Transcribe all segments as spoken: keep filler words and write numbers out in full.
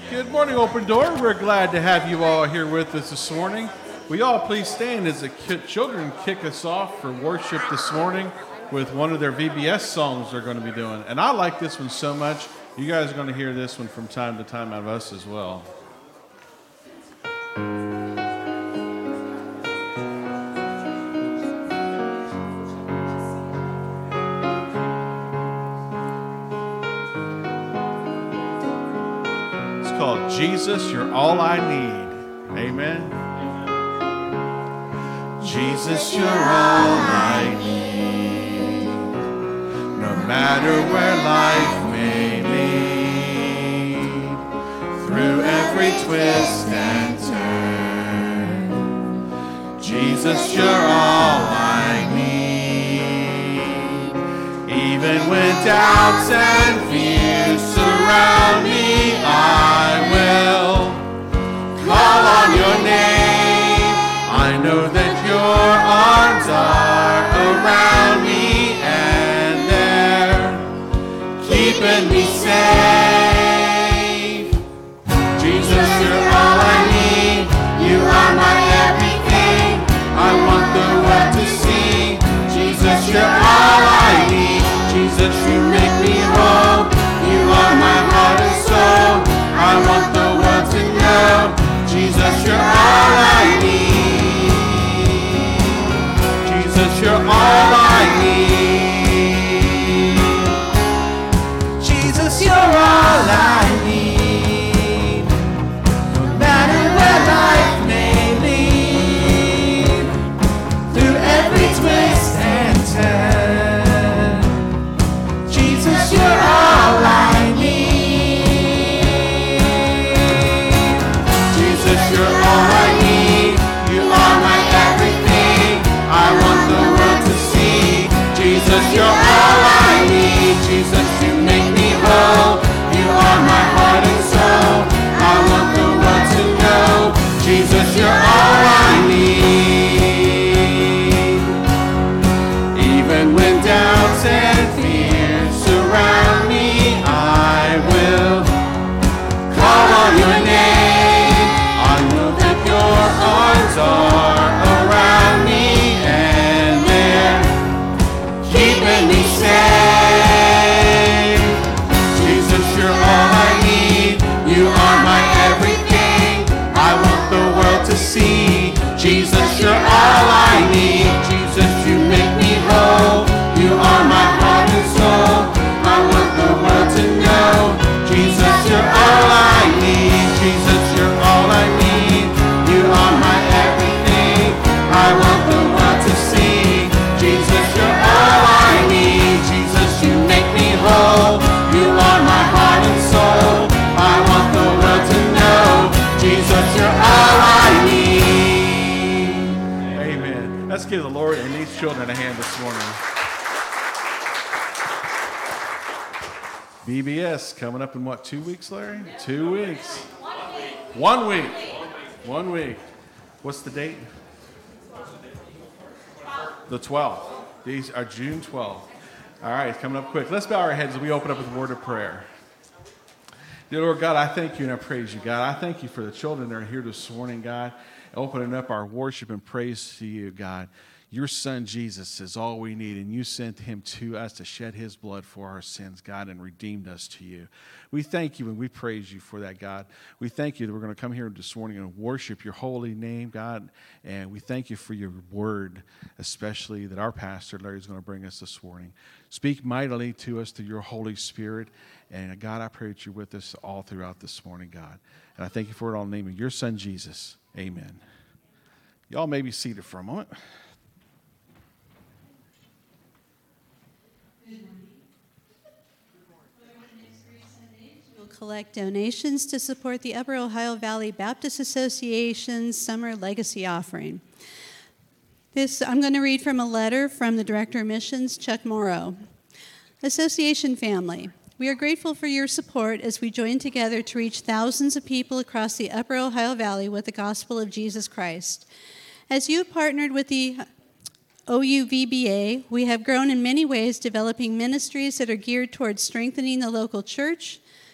Good morning, Open Door. We're glad to have you all here with us this morning. Will you all please stand as the children kick us off for worship this morning with one of their V B S songs they're going to be doing. And I like this one so much. You guys are going to hear this one from time to time out of us as well. Called Jesus, You're All I Need. Amen. Jesus, You're all I need. No matter where life may lead, through every twist and turn, Jesus, You're all I need. Even when doubts and fears surround me, I will call on your name. I know that your arms are around me and they're keeping me safe. Jesus, you're all I need. You are my everything. I want the world to see. Jesus, you're all I need. Jesus, you make me whole. You are my heart and soul. I want the world to know, Jesus, you're all I need. Jesus, you're all I need. Jesus, you're all I need. No matter where life may lead, through every twist and turn, Jesus, you're all I need. You're all I need. You are my everything. I want the world to see. Jesus, you're all I need. Jesus, you make me whole. You are my heart and soul. I want the world to know. Jesus, you're all I need. Even when doubts and fears surround me, I will call on your name. Arms are around me and they're keeping me safe. Jesus, you're all I need. You are my everything. I want the world to see. Jesus, you're all I need. Jesus, you make me whole. You are my heart and soul. I want the world to know. Jesus, you're all I need. Jesus, you're all I need. You are my everything. I want the world to see. Jesus, you're all I need. Jesus, you make me whole. You are my heart and soul. I want the world to know. Jesus, you're all I need. Amen. Let's give the Lord and these children a hand this morning. V B S coming up in what, two weeks, Larry? Two weeks. One week. One week. What's the date? The twelfth. These are June twelfth. All right, it's coming up quick. Let's bow our heads as we open up with a word of prayer. Dear Lord God, I thank you and I praise you, God. I thank you for the children that are here this morning, God, opening up our worship and praise to you, God. Your son, Jesus, is all we need, and you sent him to us to shed his blood for our sins, God, and redeemed us to you. We thank you and we praise you for that, God. We thank you that we're going to come here this morning and worship your holy name, God, and we thank you for your word, especially that our pastor, Larry, is going to bring us this morning. Speak mightily to us through your Holy Spirit, and God, I pray that you're with us all throughout this morning, God. And I thank you for it all in the name of your son, Jesus. Amen. Y'all may be seated for a moment. Collect donations to support the Upper Ohio Valley Baptist Association's Summer Legacy Offering. This, I'm going to read from a letter from the Director of Missions, Chuck Morrow. Association family, we are grateful for your support as we join together to reach thousands of people across the Upper Ohio Valley with the gospel of Jesus Christ. As you have partnered with the O U V B A, we have grown in many ways, developing ministries that are geared towards strengthening the local church,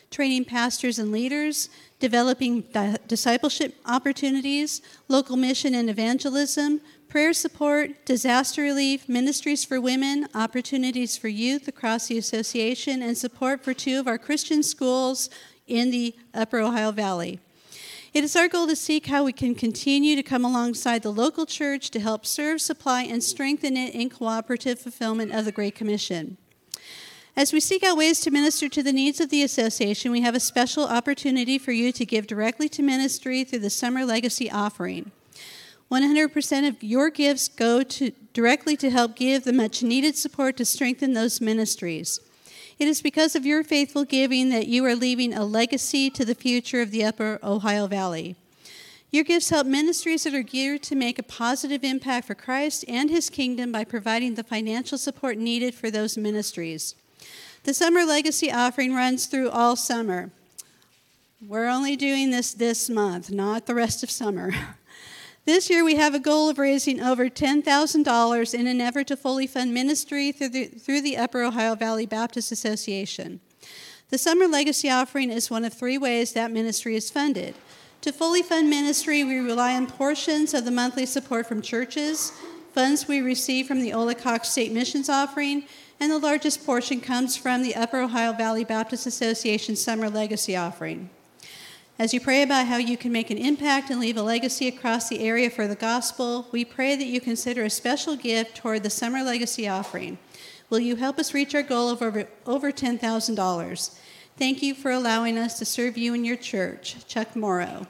training pastors and leaders, developing di- discipleship opportunities, local mission and evangelism, prayer support, disaster relief, ministries for women, opportunities for youth across the association, and support for two of our Christian schools in the Upper Ohio Valley. It is our goal to seek how we can continue to come alongside the local church to help serve, supply, and strengthen it in cooperative fulfillment of the Great Commission. As we seek out ways to minister to the needs of the association, we have a special opportunity for you to give directly to ministry through the Summer Legacy Offering. one hundred percent of your gifts go to, directly to help give the much-needed support to strengthen those ministries. It is because of your faithful giving that you are leaving a legacy to the future of the Upper Ohio Valley. Your gifts help ministries that are geared to make a positive impact for Christ and his kingdom by providing the financial support needed for those ministries. The Summer Legacy Offering runs through all summer. We're only doing this this month, not the rest of summer. This year, we have a goal of raising over ten thousand dollars in an effort to fully fund ministry through the, through the Upper Ohio Valley Baptist Association. The Summer Legacy Offering is one of three ways that ministry is funded. To fully fund ministry, we rely on portions of the monthly support from churches, funds we receive from the Ola Cox State Missions Offering, and the largest portion comes from the Upper Ohio Valley Baptist Association Summer Legacy Offering. As you pray about how you can make an impact and leave a legacy across the area for the gospel, we pray that you consider a special gift toward the Summer Legacy Offering. Will you help us reach our goal of over, over ten thousand dollars? Thank you for allowing us to serve you in your church. Chuck Morrow.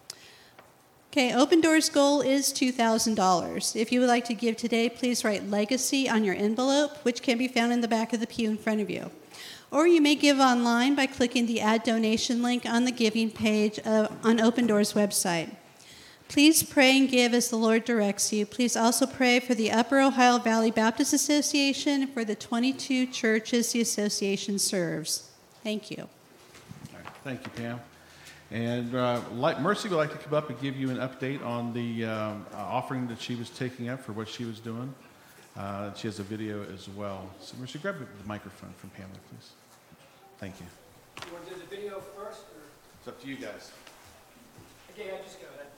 Okay, Open Doors goal is two thousand dollars. If you would like to give today, please write Legacy on your envelope, which can be found in the back of the pew in front of you. Or you may give online by clicking the Add Donation link on the giving page of, on Open Doors website. Please pray and give as the Lord directs you. Please also pray for the Upper Ohio Valley Baptist Association and for the twenty-two churches the association serves. Thank you. All right, thank you, Pam. And uh, like Mercy would like to come up and give you an update on the um, uh, offering that she was taking up for what she was doing. Uh, she has a video as well. So Mercy, grab the microphone from Pamela, please. Thank you. You want to do the video first? Or? It's up to you guys. Okay, I'll just go ahead.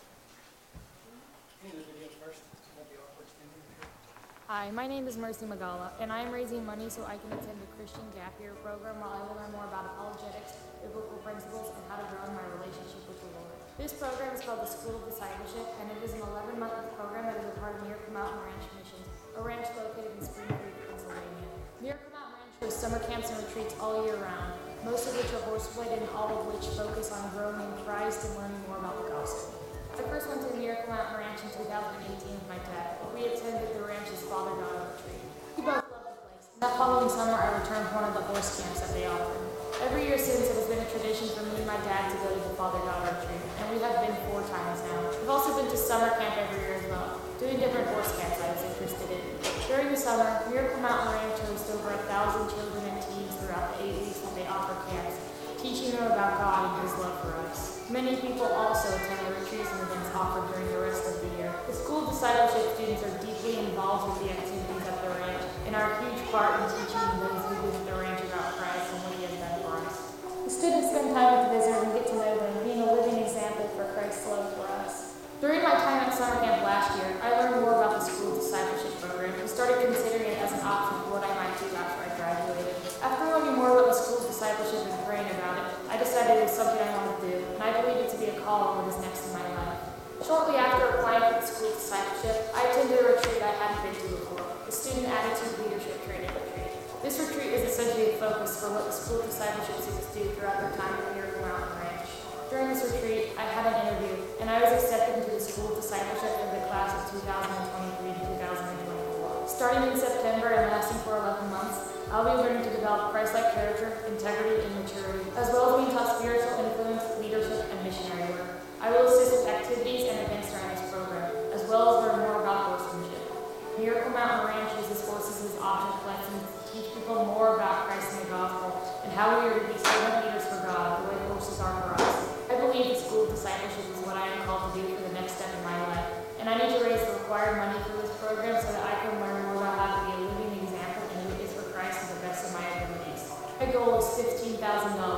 You do the video first. It won't be awkward standing here. Hi, my name is Mercy Magala, and I am raising money so I can attend the Christian Gap Year program while I learn more about apologetics, biblical principles, and how to grow in my relationship with the Lord. This program is called the School of Discipleship, and it is an eleven-month program that is a part of Miracle Mountain Ranch Missions, a ranch located in Spring Creek, Pennsylvania. Miracle Mountain Ranch hosts summer camps and retreats all year round, most of which are horse-related and all of which focus on growing in Christ and learning more about the gospel. I first went to the Miracle Mountain Ranch in two thousand eighteen with my dad. We attended the ranch's father-daughter retreat. We both loved the place. That following summer, I returned to one of the horse camps that they offered. Every year since, it has been a tradition for me and my dad to go to the father-daughter retreat, and we have been four times now. We've also been to summer camp every year as well, doing different horse camps I was interested in. During the summer, Miracle Mountain Ranch hosts over a thousand children and teens throughout the eight weeks that they offer camps, teaching them about God and His love for us. Many people also attend the retreats and events offered during the rest of the year. The School of Discipleship students are deeply involved with the activities at the ranch and are a huge part in teaching those who visit the ranch about Christ and what He has done for us. The students spend time with the visitors and get to know them, being a living example for Christ's love for us. During my time at summer camp last year, I learned more about the School of Discipleship program and started considering it as an option for what I might do after I graduated. After learning more about the School of Discipleship and praying about it, I decided it was something I wanted to do, and I believe it to be a call on what is next in my life. Shortly after applying for the School of Discipleship, I attended a retreat I hadn't been to before, the Student Attitude Leadership Training Retreat. This retreat is essentially a focus for what the School of Discipleship students do throughout their time at Miracle Mountain Ranch. During this retreat, I had an interview, and I was accepted into the School of Discipleship for the class of two thousand twenty-three to two thousand twenty-four. Starting in September and lasting for eleven months, I'll be learning to develop Christ-like character, integrity, and maturity, as well as being taught spiritual influence, leadership, and missionary work. I will assist with activities and events during this program, as well as learn more about horsemanship. Miracle Mountain Ranch uses horses as object lessons to teach people more about Christ and the gospel, and how we are to be servant leaders for God, the way horses are for us. I believe the School of Discipleship is what I am called to do for the next step in my life, and I need to raise the required money for this program so that I can learn more about how to be a living example and witness for Christ to the best of my abilities. My goal is fifteen thousand dollars, which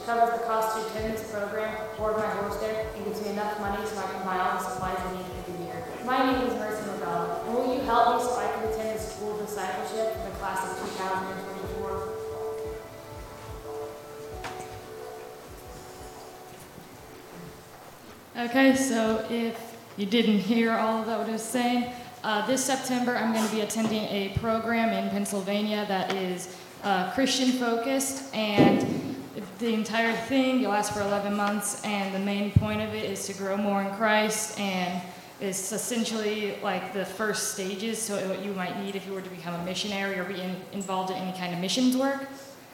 which covers the cost to attend this program, board my horse there, and gives me enough money so I can buy all the supplies I need for the year. My name is Mercy McDonald, and will you help me so I can attend the School of Discipleship for the class of two thousand twenty-four? Okay, so if you didn't hear all of that what I was saying, uh, this September I'm going to be attending a program in Pennsylvania that is uh, Christian focused, and the entire thing, you'll last for eleven months, and the main point of it is to grow more in Christ, and it's essentially like the first stages, so what you might need if you were to become a missionary or be in, involved in any kind of missions work.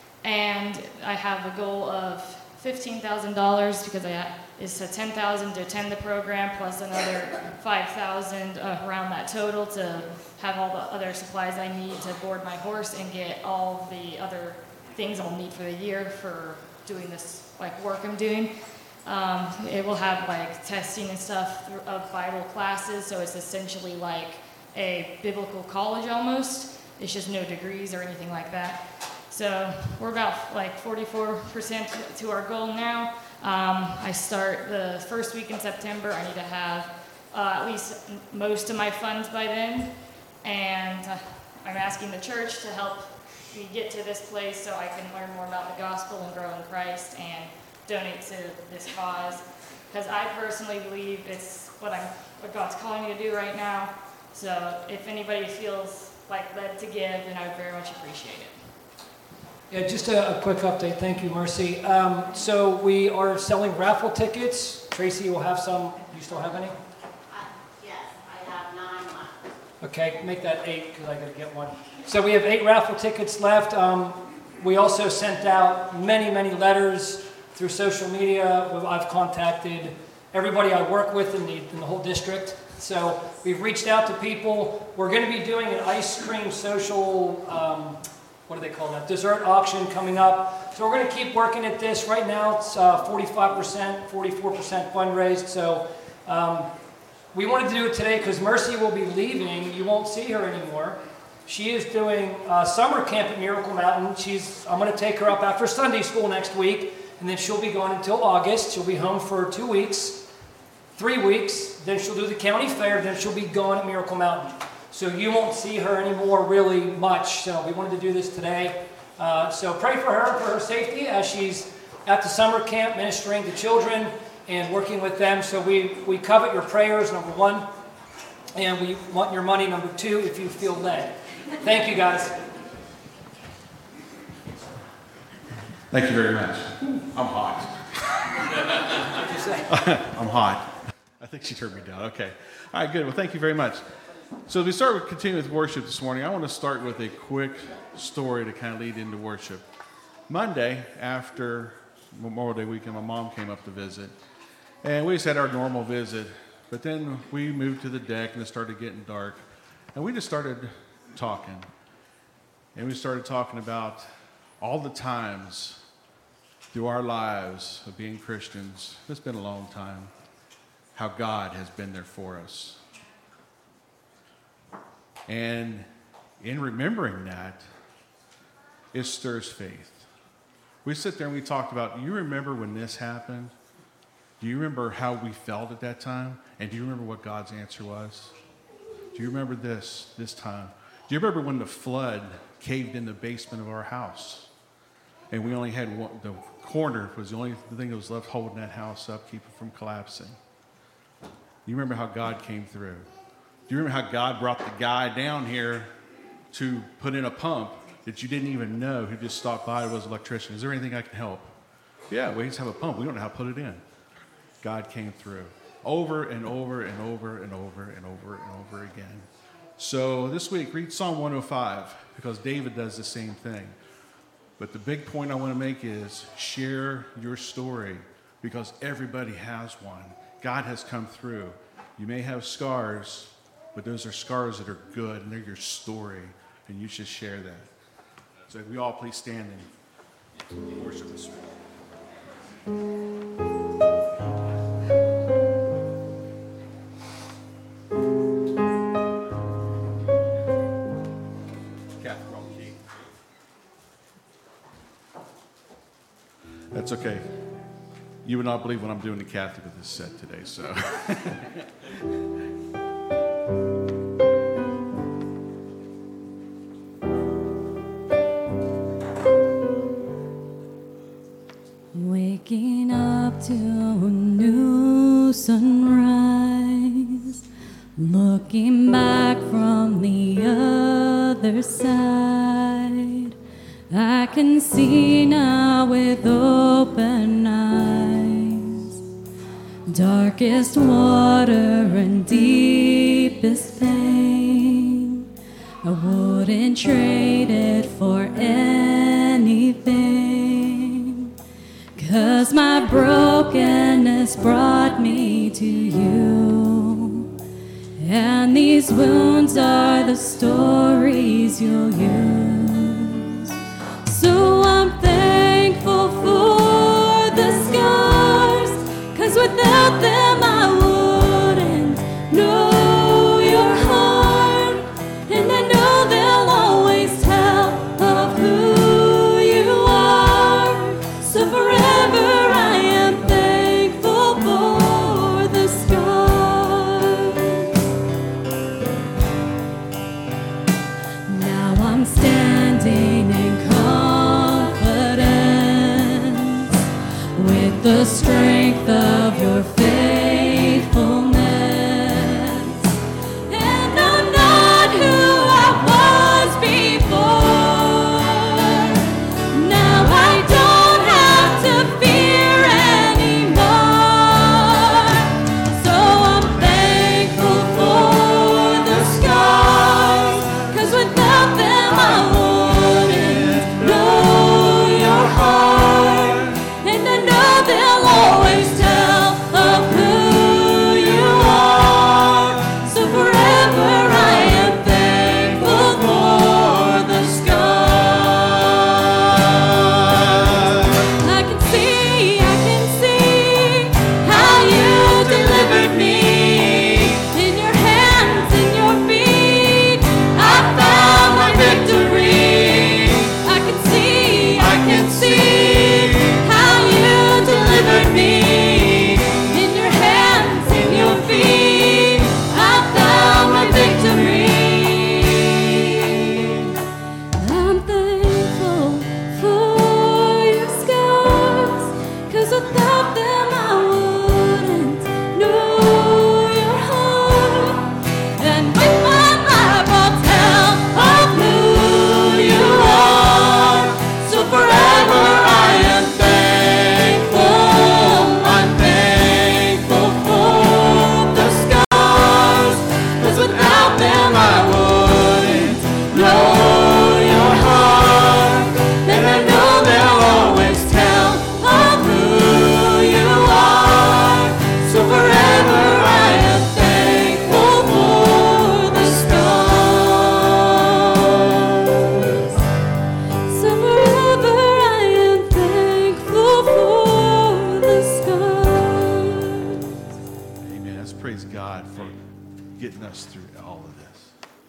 And I have a goal of fifteen thousand dollars because I it's a ten thousand dollars to attend the program, plus another five thousand dollars uh, around that total to have all the other supplies I need to board my horse and get all the other things I'll need for the year for doing this like work I'm doing. Um, it will have like testing and stuff of Bible classes, so it's essentially like a biblical college almost. It's just no degrees or anything like that. So we're about like forty-four percent to our goal now. Um, I start the first week in September. I need to have uh, at least most of my funds by then. And uh, I'm asking the church to help me get to this place so I can learn more about the gospel and grow in Christ and donate to this cause. Because I personally believe it's what, I'm, what God's calling me to do right now. So if anybody feels like led to give, then I would very much appreciate it. Yeah, just a, a quick update. Thank you, Mercy. Um, so we are selling raffle tickets. Tracy will have some. You still have any? Uh, yes, I have nine left. Okay, make that eight because I got to get one. So we have eight raffle tickets left. Um, we also sent out many, many letters through social media. I've contacted everybody I work with in the, in the whole district. So we've reached out to people. We're going to be doing an ice cream social um, what do they call that, dessert auction coming up. So we're going to keep working at this. Right now it's uh, forty-five percent, forty-four percent fundraised. So um, we wanted to do it today because Mercy will be leaving. You won't see her anymore. She is doing uh, summer camp at Miracle Mountain. She's, I'm going to take her up after Sunday school next week, and then she'll be gone until August. She'll be home for two weeks, three weeks. Then she'll do the county fair. Then she'll be gone at Miracle Mountain. So you won't see her anymore really much. So we wanted to do this today. Uh, so pray for her, for her safety as she's at the summer camp ministering to children and working with them. So we, we covet your prayers, number one. And we want your money, number two, if you feel led. Thank you, guys. Thank you very much. I'm hot. What did you say? I'm hot. I think she turned me down. Okay. All right, good. Well, thank you very much. So as we start with continue with worship this morning, I want to start with a quick story to kind of lead into worship. Monday, after Memorial Day weekend, my mom came up to visit, and we just had our normal visit. But then we moved to the deck, and it started getting dark, and we just started talking. And we started talking about all the times through our lives of being Christians. It's been a long time. How God has been there for us. And in remembering that, it stirs faith. We sit there and we talked about, you remember when this happened? Do you remember how we felt at that time? And do you remember what God's answer was? Do you remember this, this time? Do you remember when the flood caved in the basement of our house? And we only had one, the corner was the only thing that was left holding that house up, keep it from collapsing. You remember how God came through? Do you remember how God brought the guy down here to put in a pump that you didn't even know, who just stopped by, was an electrician? Is there anything I can help? Yeah, we just have a pump. We don't know how to put it in. God came through over and over and over and over and over and over again. So this week, read Psalm one oh five, because David does the same thing. But the big point I want to make is share your story, because everybody has one. God has come through. You may have scars, but those are scars that are good, and they're your story, and you should share that. So if we all please stand and worship this morning. That's okay. You would not believe what I'm doing to Kathy with this set today, so. Waking up to a new sunrise, looking back from the other side, I can see now with open eyes, darkest water and deepest pain, I wouldn't trade it for anything, 'cause my brokenness brought me to you, and these wounds are the stories you'll use. So I'm thankful for the scars, 'cause without them I wouldn't know your heart, and I know they'll always tell of who you are. So forever I am thankful for the scars. Now I'm standing in confidence with the strength of your faithfulness, and I'm not who I was before. Now I don't have to fear anymore. So I'm thankful for the scars, 'cause without them I wouldn't know your heart, and I know they'll always tell of who you are. So forever I am thankful for the scars. I can see, I can see how you delivered me. In your hands, in your feet, I found my victory. I can see, I can see how you delivered me. In your hands, in your feet, I found my victory. I'm thankful for your scars, 'cause without them I wouldn't know your heart, and with my life I'll tell of who you are. So forever I am thankful, I'm thankful for the scars, 'cause without them I wouldn't know your heart, and I know they'll always tell of who you are. So forever I am thankful for the scars. So forever I am thankful for the scars. Amen. Let's praise God for getting us through all of this.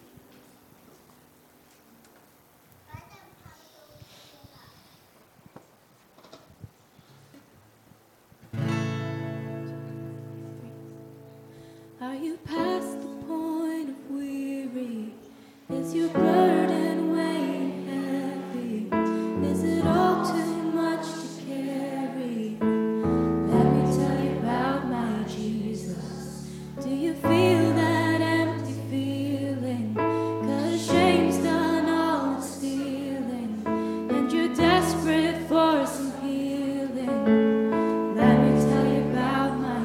Are you past the point of weary? Is your burden weighing heavy? Is it all too much to carry? Let me tell you about my Jesus. Do you feel that empty feeling? 'Cause shame's done all it's stealing, and you're desperate for some healing. Let me tell you about my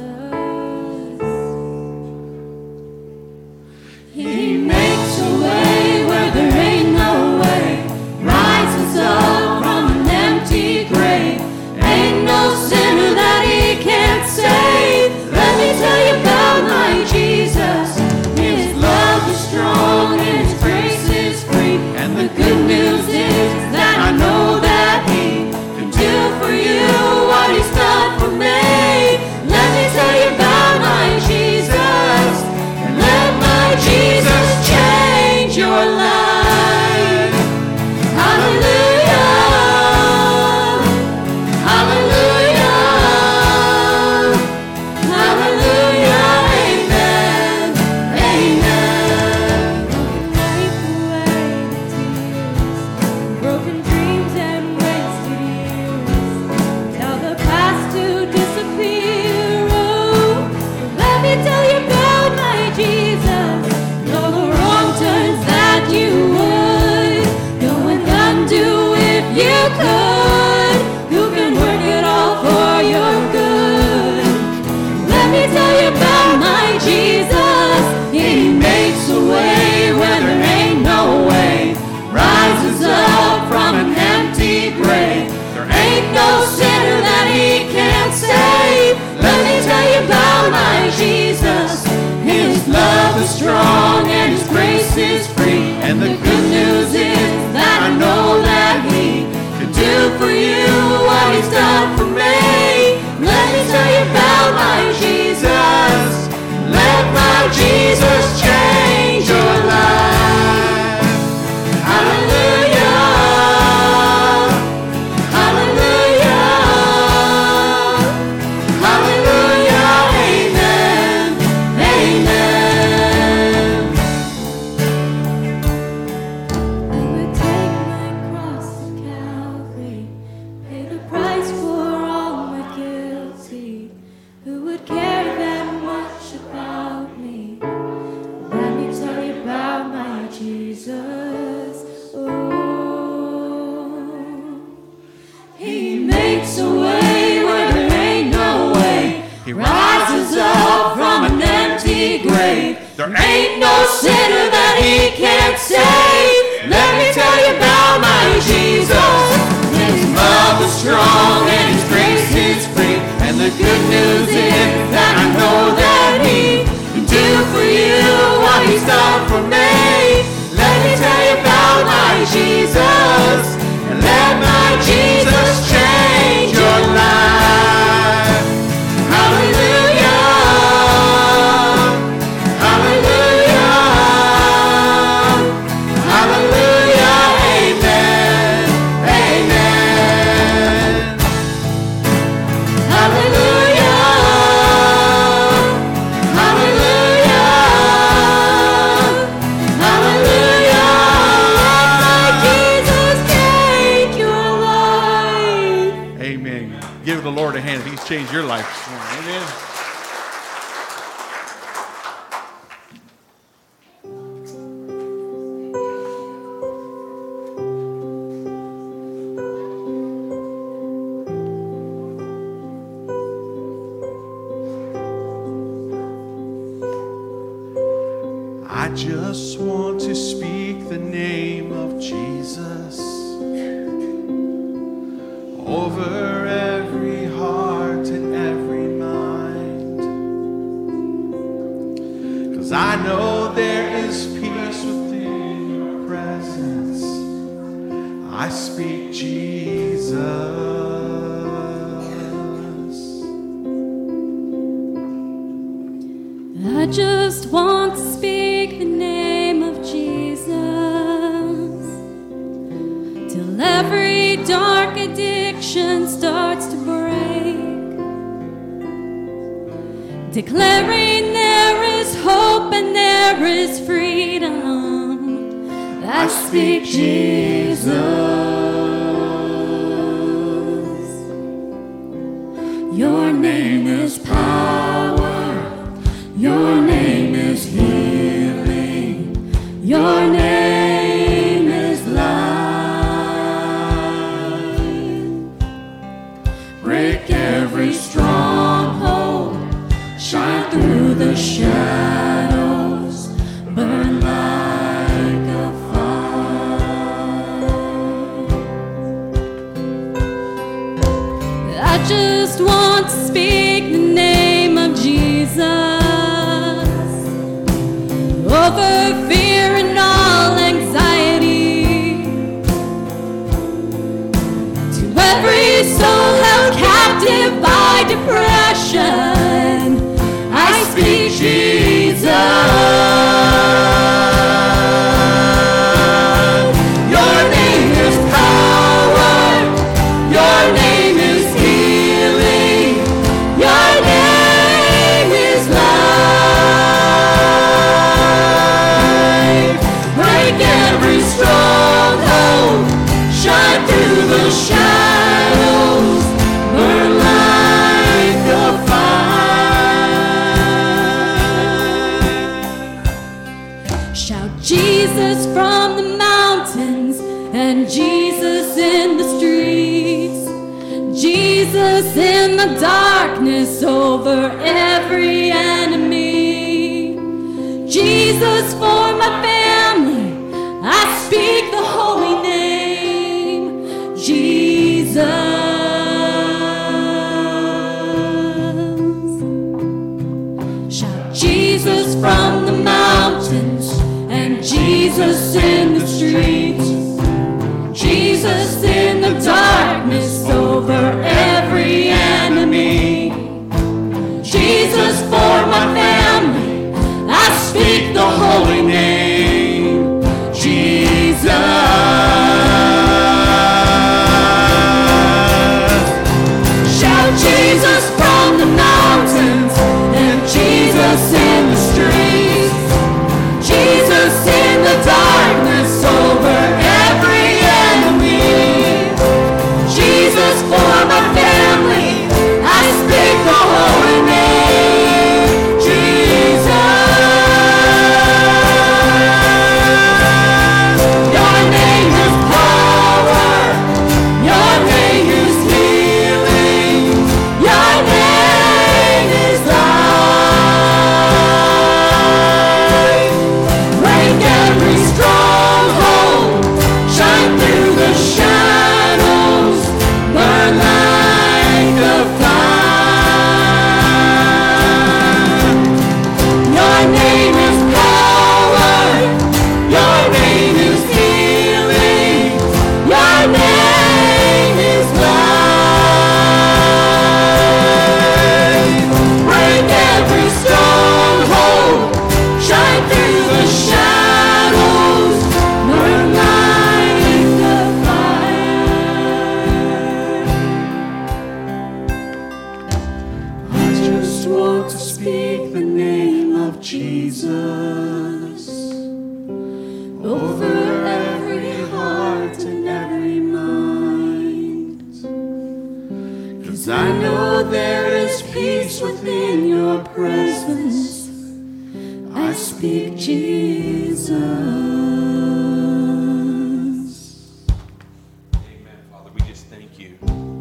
Jesus. He makes a way There Ain't no sinner that he can't save. Let me tell you about my Jesus. His love is strong and his grace is free. And the good news is that I know that he can do for you what he's done for me. Let me tell you about my Jesus. And let my Jesus change your life. Hallelujah. Hallelujah. Hallelujah. Amen. Amen. Hallelujah. Hallelujah. Hallelujah. Let my Jesus take your life. Amen. Give the Lord a hand if he's changed your life this morning. Amen. I just want to speak the name of Jesus over every heart and every mind. 'Cause I know there is peace within your presence. I speak Jesus. I just want to speak the name of Jesus till every dark addiction starts to break, declaring there is hope and there is freedom. I speak Jesus. Your name is power. Your name is healing. Your name is life. Break every stronghold. Shine through the shadows. Burn like a fire. I just want to speak the name of Jesus over fear and all anxiety, to every soul held captive by depression. I speak Jesus. Your name is power. Your name is healing. Your name is life. Break every stronghold, shine through the shadows, burn like a fire. Shout Jesus from the mountains and Jesus in the streets, Jesus in the darkness over every enemy, Jesus for my family. I speak the holy name, Jesus. Shout Jesus from the mountains and Jesus in the streets, Jesus in the darkness over every enemy, Jesus for my family. I speak the holy name, Jesus. Shout Jesus from the mountains and Jesus in the streets, Jesus in the darkness over every enemy, Jesus for my family. I speak the holy name, Jesus. Your name is power. Your name is healing. Your name is life. just want to speak the name of Jesus over every heart and every mind. 'Cause I know there is peace within your presence. I speak Jesus. Amen, Father. We just thank you.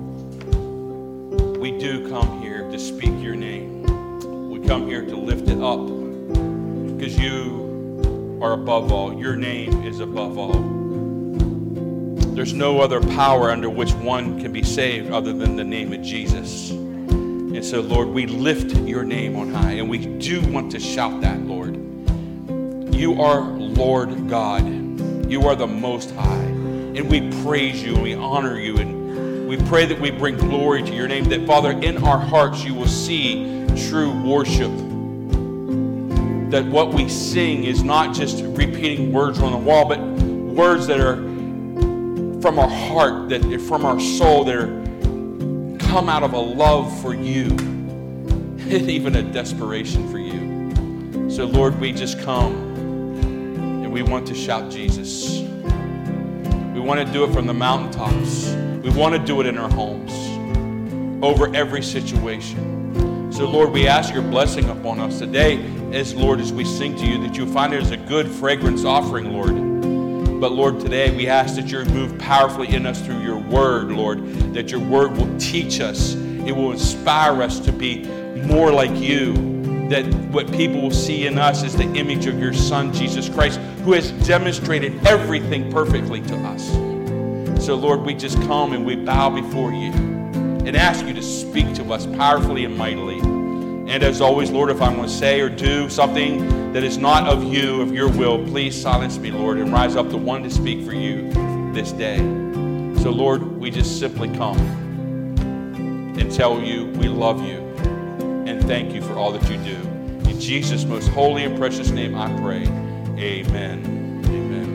We do come here to speak your name. We come here to lift it up because you are above all. Your name is above all. There's no other power under which one can be saved other than the name of Jesus. And so, Lord, we lift your name on high, and we do want to shout that, Lord. You are Lord God. You are the Most High. And we praise you and we honor you, and we pray that we bring glory to your name, that, Father, in our hearts you will see true worship. That what we sing is not just repeating words on the wall, but words that are from our heart, that are from our soul, that are come out of a love for you and even a desperation for you. So, Lord, we just come and we want to shout Jesus. We want to do it from the mountaintops. We want to do it in our homes, over every situation. So, Lord, we ask your blessing upon us today, as, Lord, as we sing to you, that you find it as a good fragrance offering, Lord. But, Lord, today we ask that you move powerfully in us through your word, Lord, that your word will teach us. It will inspire us to be more like you, that what people will see in us is the image of your Son, Jesus Christ, who has demonstrated everything perfectly to us. So, Lord, we just come and we bow before you and ask you to speak to us powerfully and mightily. And as always, Lord, if I'm going to say or do something that is not of you, of your will, please silence me, Lord, and rise up the one to speak for you this day. So, Lord, we just simply come and tell you we love you and thank you for all that you do. In Jesus' most holy and precious name I pray. Amen. Amen.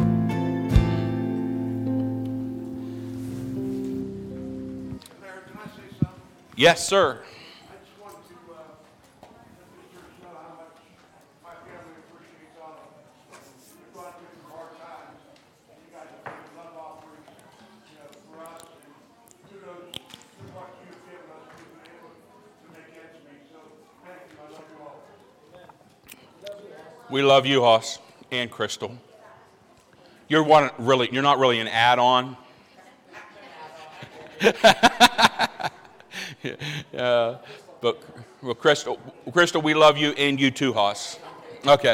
Yes, sir. We love you, Hoss, and Crystal. You're one really. You're not really an add-on. uh, but well, Crystal, Crystal, we love you, and you too, Hoss. Okay.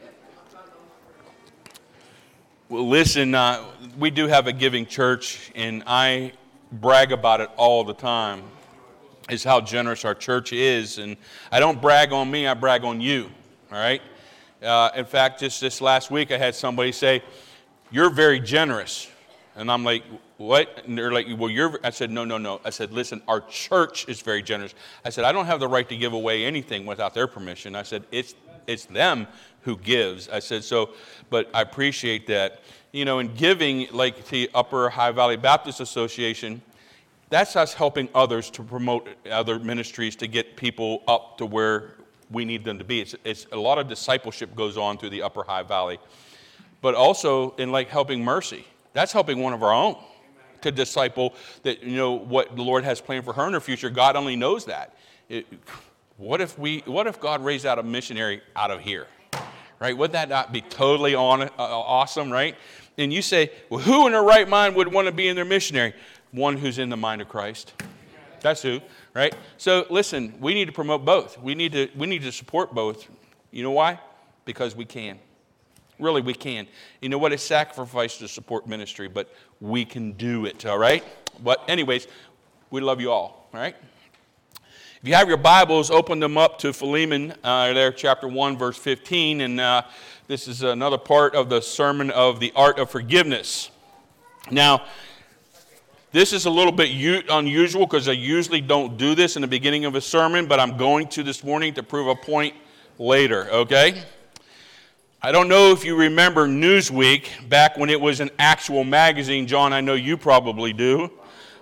Well, listen, uh, we do have a giving church, and I brag about it all the time. Is how generous our church is, and I don't brag on me. I brag on you. All right. Uh, in fact, just this last week, I had somebody say, "You're very generous," and I'm like, "What?" And they're like, "Well, you're." I said, "No, no, no." I said, "Listen, our church is very generous." I said, "I don't have the right to give away anything without their permission." I said, "It's it's them who gives." I said, "So, but I appreciate that, you know." And giving, like the Upper High Valley Baptist Association, that's us helping others to promote other ministries to get people up to where we need them to be. It's, it's a lot of discipleship goes on through the Upper High Valley, but also in like helping Mercy. That's helping one of our own to disciple that, you know, what the Lord has planned for her in her future. God only knows that. It, what if we? What if God raised out a missionary out of here, right? Would that not be totally on, uh, awesome, right? And you say, well, who in their right mind would want to be in their missionary? One who's in the mind of Christ. That's who. Right? So listen, we need to promote both. We need to we need to support both. You know why? Because we can. Really, we can. You know what? It's sacrifice to support ministry, but we can do it, all right? But anyways, we love you all, all right? If you have your Bibles, open them up to Philemon, uh, there, chapter one, verse fifteen, and uh, this is another part of the sermon of the art of forgiveness. Now, this is a little bit u- unusual because I usually don't do this in the beginning of a sermon, but I'm going to this morning to prove a point later, okay? I don't know if you remember Newsweek back when it was an actual magazine. John, I know you probably do.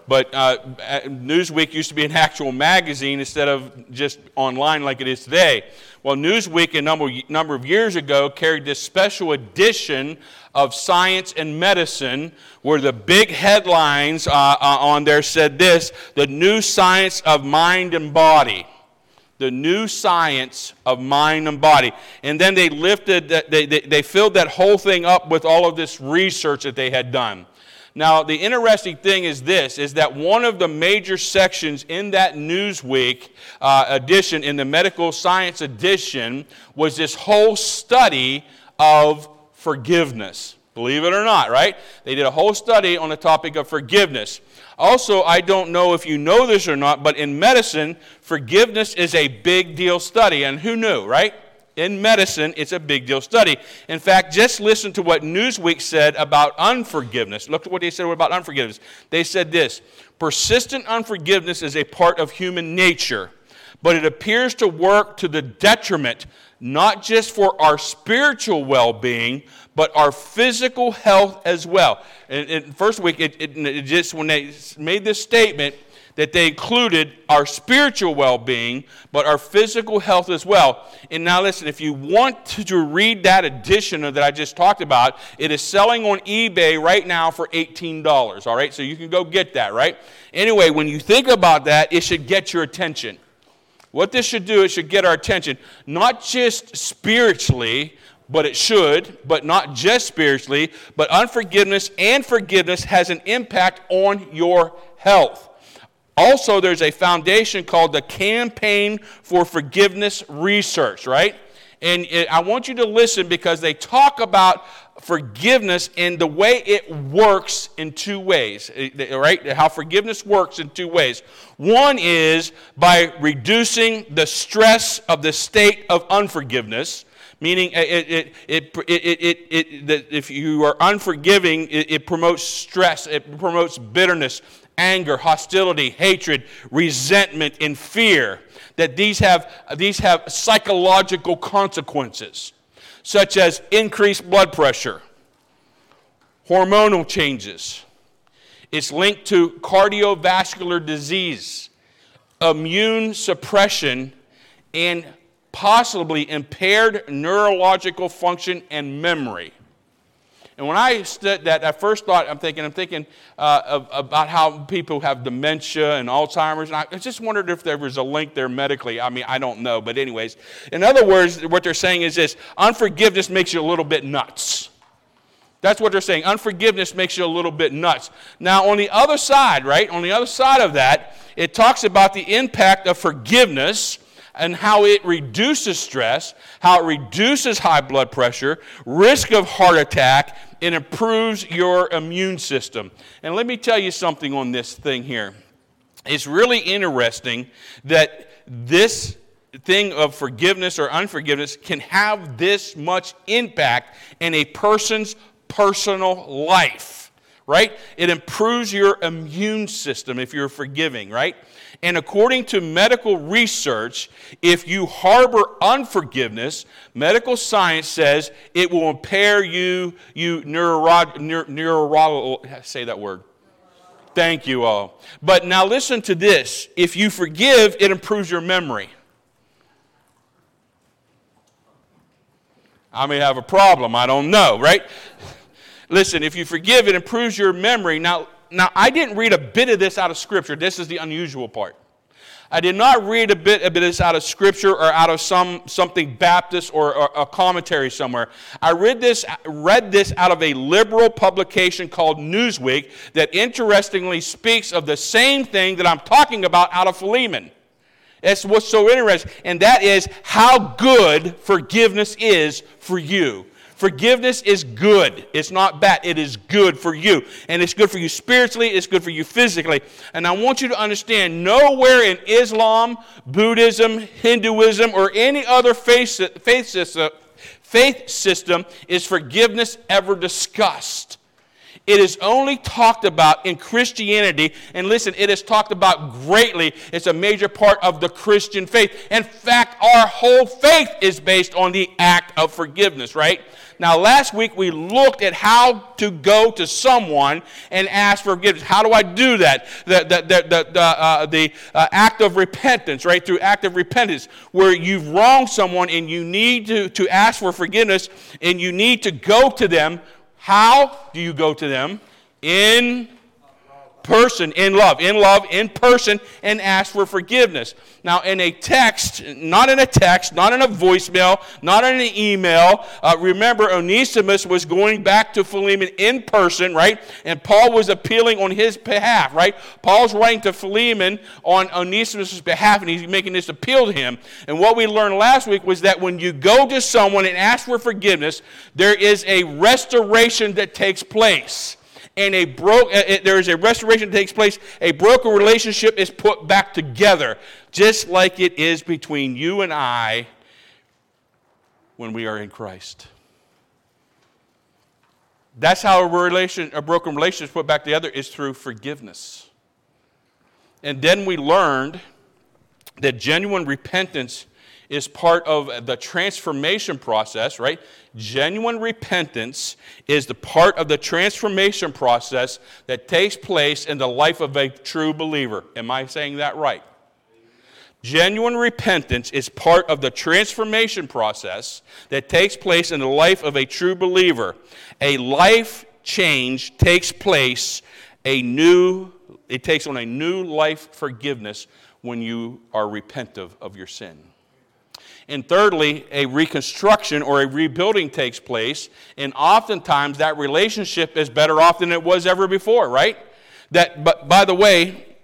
But uh, Newsweek used to be an actual magazine instead of just online like it is today. Well, Newsweek a number, number of years ago carried this special edition of Science and Medicine, where the big headlines uh, uh, on there said this: the new science of mind and body. The new science of mind and body. And then they lifted, they, they, they filled that whole thing up with all of this research that they had done. Now, the interesting thing is this, is that one of the major sections in that Newsweek uh, edition, in the medical science edition, was this whole study of forgiveness. Believe it or not, right? They did a whole study on the topic of forgiveness. Also, I don't know if you know this or not, but in medicine, forgiveness is a big deal study. And who knew, right? In medicine, it's a big deal study. In fact, just listen to what Newsweek said about unforgiveness. Look at what they said about unforgiveness. They said this: persistent unforgiveness is a part of human nature, but it appears to work to the detriment, not just for our spiritual well-being, but our physical health as well. And, and first week, it, it, it just when they made this statement, that they included our spiritual well-being, but our physical health as well. And now listen, if you want to read that edition that I just talked about, it is selling on eBay right now for eighteen dollars, all right? So you can go get that, right? Anyway, when you think about that, it should get your attention. What this should do, it should get our attention, not just spiritually, but it should, but not just spiritually, but unforgiveness and forgiveness has an impact on your health. Also, there's a foundation called the Campaign for Forgiveness Research, right? And it, I want you to listen because they talk about forgiveness and the way it works in two ways, right? How forgiveness works in two ways. One is by reducing the stress of the state of unforgiveness, meaning it, it, it, it, it, it, it, that if you are unforgiving, it, it promotes stress, it promotes bitterness, anger, hostility, hatred, resentment, and fear. That these have, these have psychological consequences, such as increased blood pressure, hormonal changes. It's linked to cardiovascular disease, immune suppression, and possibly impaired neurological function and memory. And when I said that, I first thought, I'm thinking, I'm thinking uh, of, about how people have dementia and Alzheimer's. And I just wondered if there was a link there medically. I mean, I don't know. But anyways, in other words, what they're saying is this: unforgiveness makes you a little bit nuts. That's what they're saying. Unforgiveness makes you a little bit nuts. Now, on the other side, right, on the other side of that, it talks about the impact of forgiveness and how it reduces stress, how it reduces high blood pressure, risk of heart attack, and improves your immune system. And let me tell you something on this thing here. It's really interesting that this thing of forgiveness or unforgiveness can have this much impact in a person's personal life, right? It improves your immune system if you're forgiving, right? And according to medical research, if you harbor unforgiveness, medical science says it will impair you, you neuro, neuro, neuro, say that word. Thank you all. But now listen to this. If you forgive, it improves your memory. I may have a problem. I don't know, right? Listen, if you forgive, it improves your memory. Now, Now, I didn't read a bit of this out of Scripture. This is the unusual part. I did not read a bit, a bit of this out of Scripture or out of some something Baptist or, or a commentary somewhere. I read this, read this out of a liberal publication called Newsweek that interestingly speaks of the same thing that I'm talking about out of Philemon. That's what's so interesting, and that is how good forgiveness is for you. Forgiveness is good. It's not bad. It is good for you. And it's good for you spiritually. It's good for you physically. And I want you to understand, nowhere in Islam, Buddhism, Hinduism, or any other faith, faith, system, faith system is forgiveness ever discussed. It is only talked about in Christianity, and listen, it is talked about greatly. It's a major part of the Christian faith. In fact, our whole faith is based on the act of forgiveness, right? Now, last week we looked at how to go to someone and ask for forgiveness. How do I do that? The, the, the, the, the, uh, the uh, act of repentance, right? Through act of repentance, where you've wronged someone and you need to, to ask for forgiveness and you need to go to them. How do you go to them? In person, in love, in love, in person, and ask for forgiveness. Now, in a text, not in a text, not in a voicemail, not in an email, uh, remember, Onesimus was going back to Philemon in person, right? And Paul was appealing on his behalf, right? Paul's writing to Philemon on Onesimus' behalf, and he's making this appeal to him. And what we learned last week was that when you go to someone and ask for forgiveness, there is a restoration that takes place. And a bro- uh, there is a restoration that takes place. A broken relationship is put back together, just like it is between you and I when we are in Christ. That's how a, relation, a broken relationship is put back together, is through forgiveness. And then we learned that genuine repentance is part of the transformation process, right? Genuine repentance is the part of the transformation process that takes place in the life of a true believer. Am I saying that right? Genuine repentance is part of the transformation process that takes place in the life of a true believer. A life change takes place, a new, it takes on a new life forgiveness when you are repentant of your sin. And thirdly, a reconstruction or a rebuilding takes place, and oftentimes that relationship is better off than it was ever before, right? That, but by the way,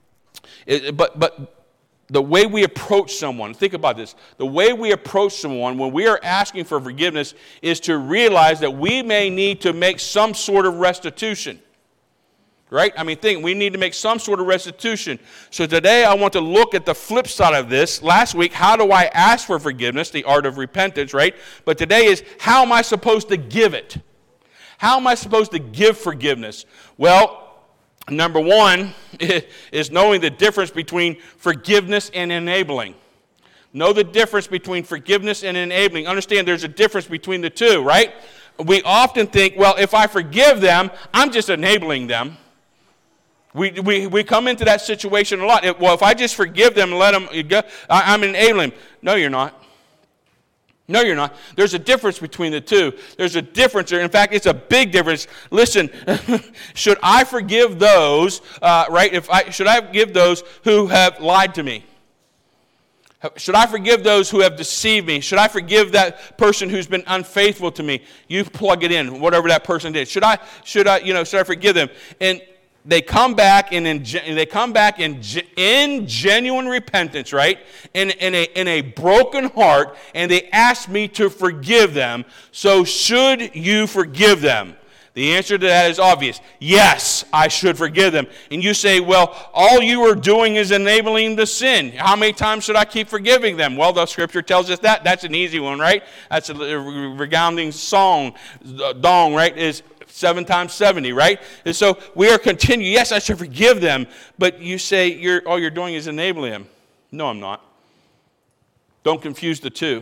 it, but but the way we approach someone, think about this, the way we approach someone when we are asking for forgiveness is to realize that we may need to make some sort of restitution. Right? I mean, think, we need to make some sort of restitution. So today I want to look at the flip side of this. Last week, how do I ask for forgiveness? The art of repentance, right? But today is, how am I supposed to give it? How am I supposed to give forgiveness? Well, number one is knowing the difference between forgiveness and enabling. Know the difference between forgiveness and enabling. Understand there's a difference between the two, right? We often think, well, if I forgive them, I'm just enabling them. We, we we come into that situation a lot. It, well, if I just forgive them and let them go, I, I'm enabling them. No, you're not. No, you're not. There's a difference between the two. There's a difference. In fact, it's a big difference. Listen, should I forgive those, uh, right? If I should I forgive those who have lied to me? Should I forgive those who have deceived me? Should I forgive that person who's been unfaithful to me? You plug it in, whatever that person did. Should I, should I, you know, should I forgive them? And they come back and in, they come back in, in genuine repentance, right? In, in, a, in a broken heart, and they ask me to forgive them. So should you forgive them? The answer to that is obvious. Yes, I should forgive them. And you say, well, all you are doing is enabling the sin. How many times should I keep forgiving them? Well, the scripture tells us that. That's an easy one, right? That's a resounding song, dong, right? Is seven times seventy, right? And so we are continuing. Yes, I should forgive them. But you say you're, all you're doing is enabling them. No, I'm not. Don't confuse the two.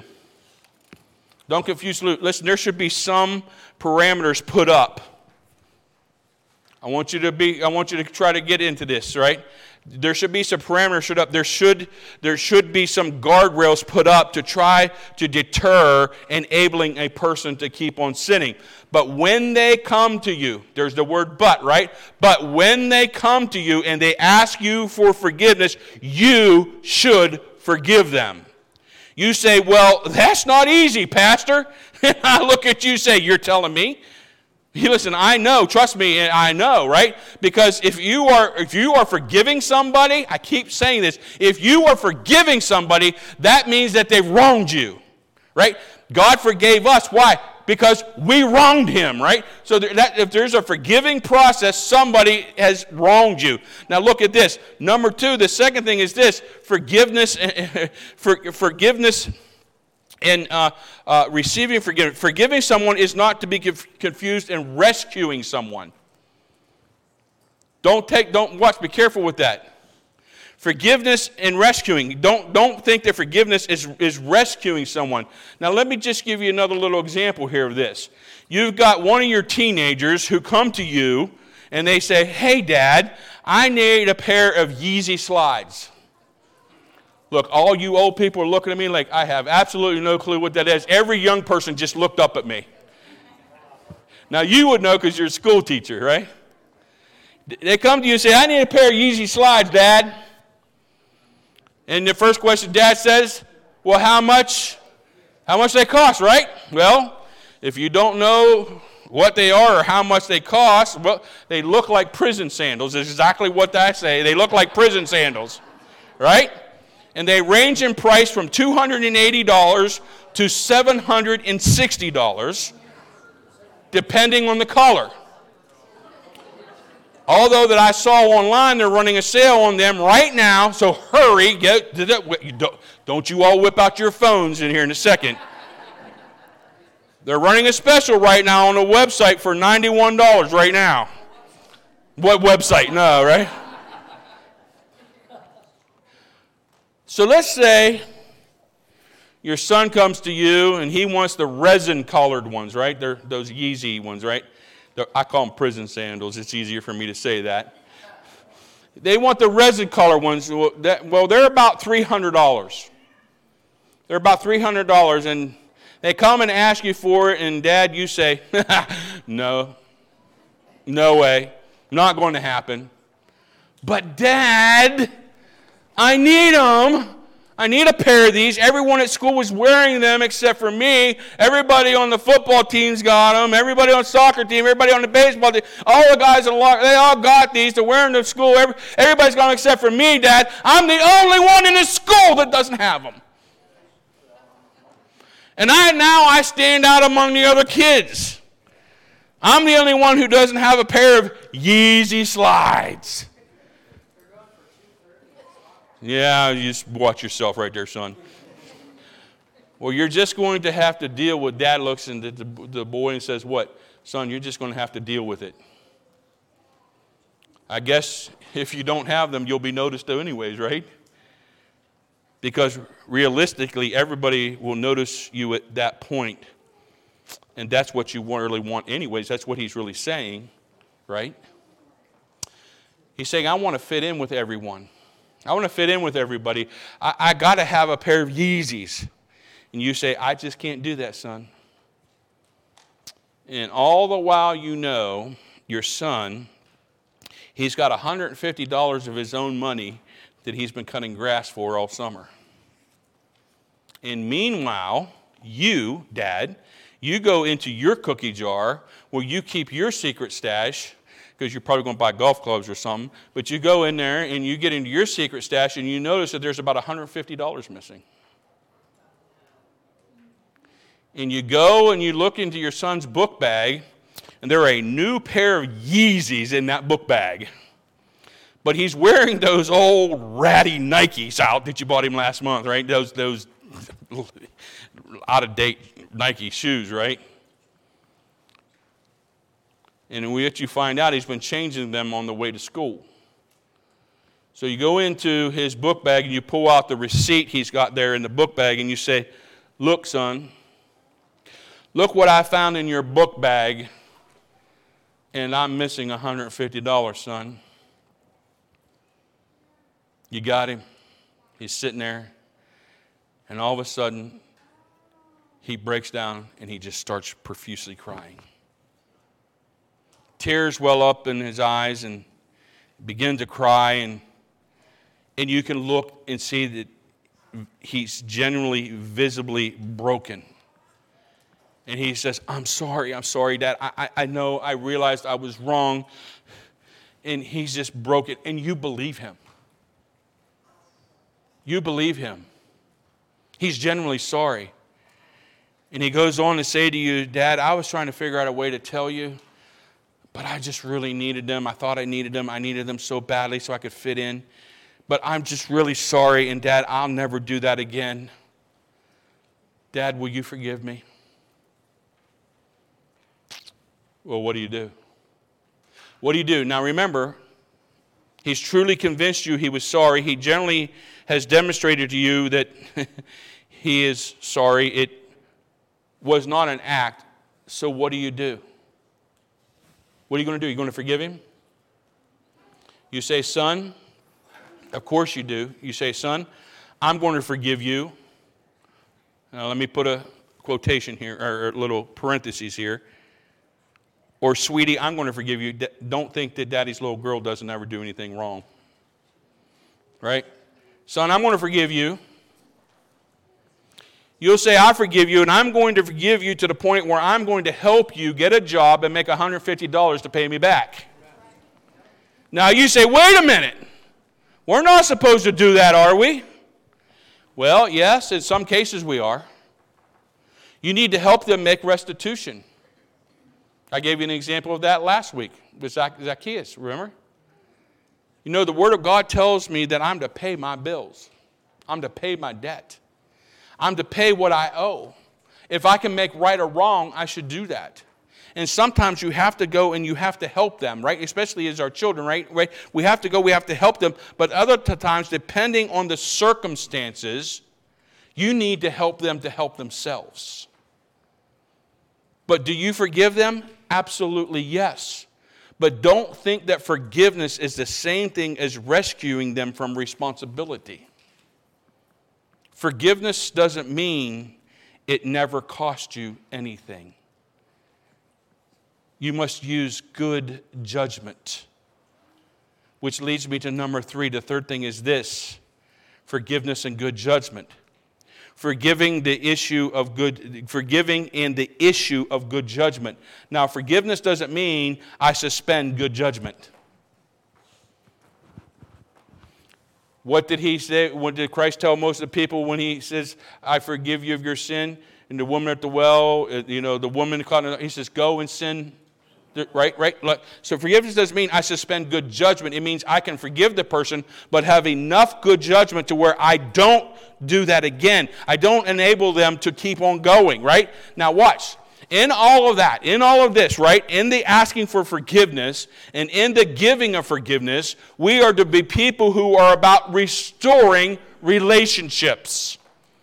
Don't confuse. Listen, there should be some parameters put up. I want you to be. I want you to try to get into this, right? There should be some parameters put up. There should there should be some guardrails put up to try to deter enabling a person to keep on sinning. But when they come to you, there's the word but, right? But when they come to you and they ask you for forgiveness, you should forgive them. You say, well, that's not easy, Pastor. I look at you and say, you're telling me? You listen, I know, trust me, I know, right? Because if you are if you are forgiving somebody, I keep saying this, if you are forgiving somebody, that means that they've wronged you, right? God forgave us. Why? Because we wronged him, right? So that, if there's a forgiving process, somebody has wronged you. Now look at this. Number two, the second thing is this, forgiveness, for, forgiveness and uh, uh, receiving forgiveness. Forgiving someone is not to be confused in rescuing someone. Don't take, don't watch, be careful with that. Forgiveness and rescuing. Don't, don't think that forgiveness is, is rescuing someone. Now let me just give you another little example here of this. You've got one of your teenagers who come to you and they say, hey Dad, I need a pair of Yeezy slides. Look, all you old people are looking at me like I have absolutely no clue what that is. Every young person just looked up at me. Now you would know because you're a school teacher, right? They come to you and say, I need a pair of Yeezy slides, Dad. And the first question Dad says, well, how much, how much they cost, right? Well, if you don't know what they are or how much they cost, well, they look like prison sandals. That's exactly what I say. They look like prison sandals, right? And they range in price from two hundred eighty dollars to seven hundred sixty dollars, depending on the color. Although that I saw online, they're running a sale on them right now, so hurry. Get, don't you all whip out your phones in here in a second. They're running a special right now on the website for ninety-one dollars right now. What website? No, right? So let's say your son comes to you and he wants the resin-colored ones, right? They're those Yeezy ones, right? I call them prison sandals. It's easier for me to say that. They want the resin color ones. Well, they're about three hundred dollars. They're about three hundred dollars, and they come and ask you for it, and Dad, you say, no, no way, not going to happen. But Dad, I need them. I need a pair of these. Everyone at school was wearing them except for me. Everybody on the football team's got them. Everybody on the soccer team, everybody on the baseball team, all the guys, in the, they all got these. They're wearing them to school. Every, everybody's got them except for me, Dad. I'm the only one in the school that doesn't have them. And I now I stand out among the other kids. I'm the only one who doesn't have a pair of Yeezy slides. Yeah, you just watch yourself right there, son. Well, you're just going to have to deal with Dad looks and the, the, the boy and says, what? Son, you're just going to have to deal with it. I guess if you don't have them, you'll be noticed anyways, right? Because realistically, everybody will notice you at that point. And that's what you really want anyways. That's what he's really saying, right? He's saying, I want to fit in with everyone. I want to fit in with everybody. I, I got to have a pair of Yeezys. And you say, I just can't do that, son. And all the while you know your son, he's got one hundred fifty dollars of his own money that he's been cutting grass for all summer. And meanwhile, you, Dad, you go into your cookie jar where you keep your secret stash, because you're probably going to buy golf clubs or something, but you go in there and you get into your secret stash and you notice that there's about one hundred fifty dollars missing. And you go and you look into your son's book bag, and there are a new pair of Yeezys in that book bag. But he's wearing those old ratty Nikes out that you bought him last month, right? Those, those out-of-date Nike shoes, right? And what you find out, he's been changing them on the way to school. So you go into his book bag and you pull out the receipt he's got there in the book bag and you say, look, son, look what I found in your book bag, and I'm missing one hundred fifty dollars, son. You got him. He's sitting there, and all of a sudden, he breaks down and he just starts profusely crying. Tears well up in his eyes and begin to cry, and and you can look and see that he's genuinely, visibly broken. And he says, I'm sorry, I'm sorry, Dad. I, I, I know, I realized I was wrong. And he's just broken, and you believe him. You believe him. He's genuinely sorry. And he goes on to say to you, Dad, I was trying to figure out a way to tell you, but I just really needed them. I thought I needed them. I needed them so badly so I could fit in. But I'm just really sorry, and Dad, I'll never do that again. Dad, will you forgive me? Well, what do you do? What do you do? Now remember, He's truly convinced you he was sorry. He generally has demonstrated to you that he is sorry. It was not an act. So what do you do? What are you going to do? You're going to forgive him? You say, son, of course you do. You say, son, I'm going to forgive you. Now let me put a quotation here, or a little parentheses here. Or, sweetie, I'm going to forgive you. Don't think that daddy's little girl doesn't ever do anything wrong. Right? Son, I'm going to forgive you. You'll say, I forgive you, and I'm going to forgive you to the point where I'm going to help you get a job and make one hundred fifty dollars to pay me back. Now, you say, wait a minute. We're not supposed to do that, are we? Well, yes, in some cases we are. You need to help them make restitution. I gave you an example of that last week with Zacchaeus, remember? You know, the Word of God tells me that I'm to pay my bills. I'm to pay my debt. I'm to pay what I owe. If I can make right or wrong, I should do that. And sometimes you have to go and you have to help them, right? Especially as our children, right? right? We have to go, we have to help them. But other times, depending on the circumstances, you need to help them to help themselves. But do you forgive them? Absolutely yes. But don't think that forgiveness is the same thing as rescuing them from responsibility. Forgiveness doesn't mean it never cost you anything. You must use good judgment. Which leads me to number three. The third thing is this: forgiveness and good judgment. Forgiving the issue of good, forgiving in the issue of good judgment. Now, forgiveness doesn't mean I suspend good judgment. What did he say? What did Christ tell most of the people when he says, I forgive you of your sin? And the woman at the well, you know, the woman caught, he says, go and sin. Right, right. So forgiveness doesn't mean I suspend good judgment. It means I can forgive the person, but have enough good judgment to where I don't do that again. I don't enable them to keep on going, right? Now watch. In all of that, in all of this, right, in the asking for forgiveness and in the giving of forgiveness, we are to be people who are about restoring relationships.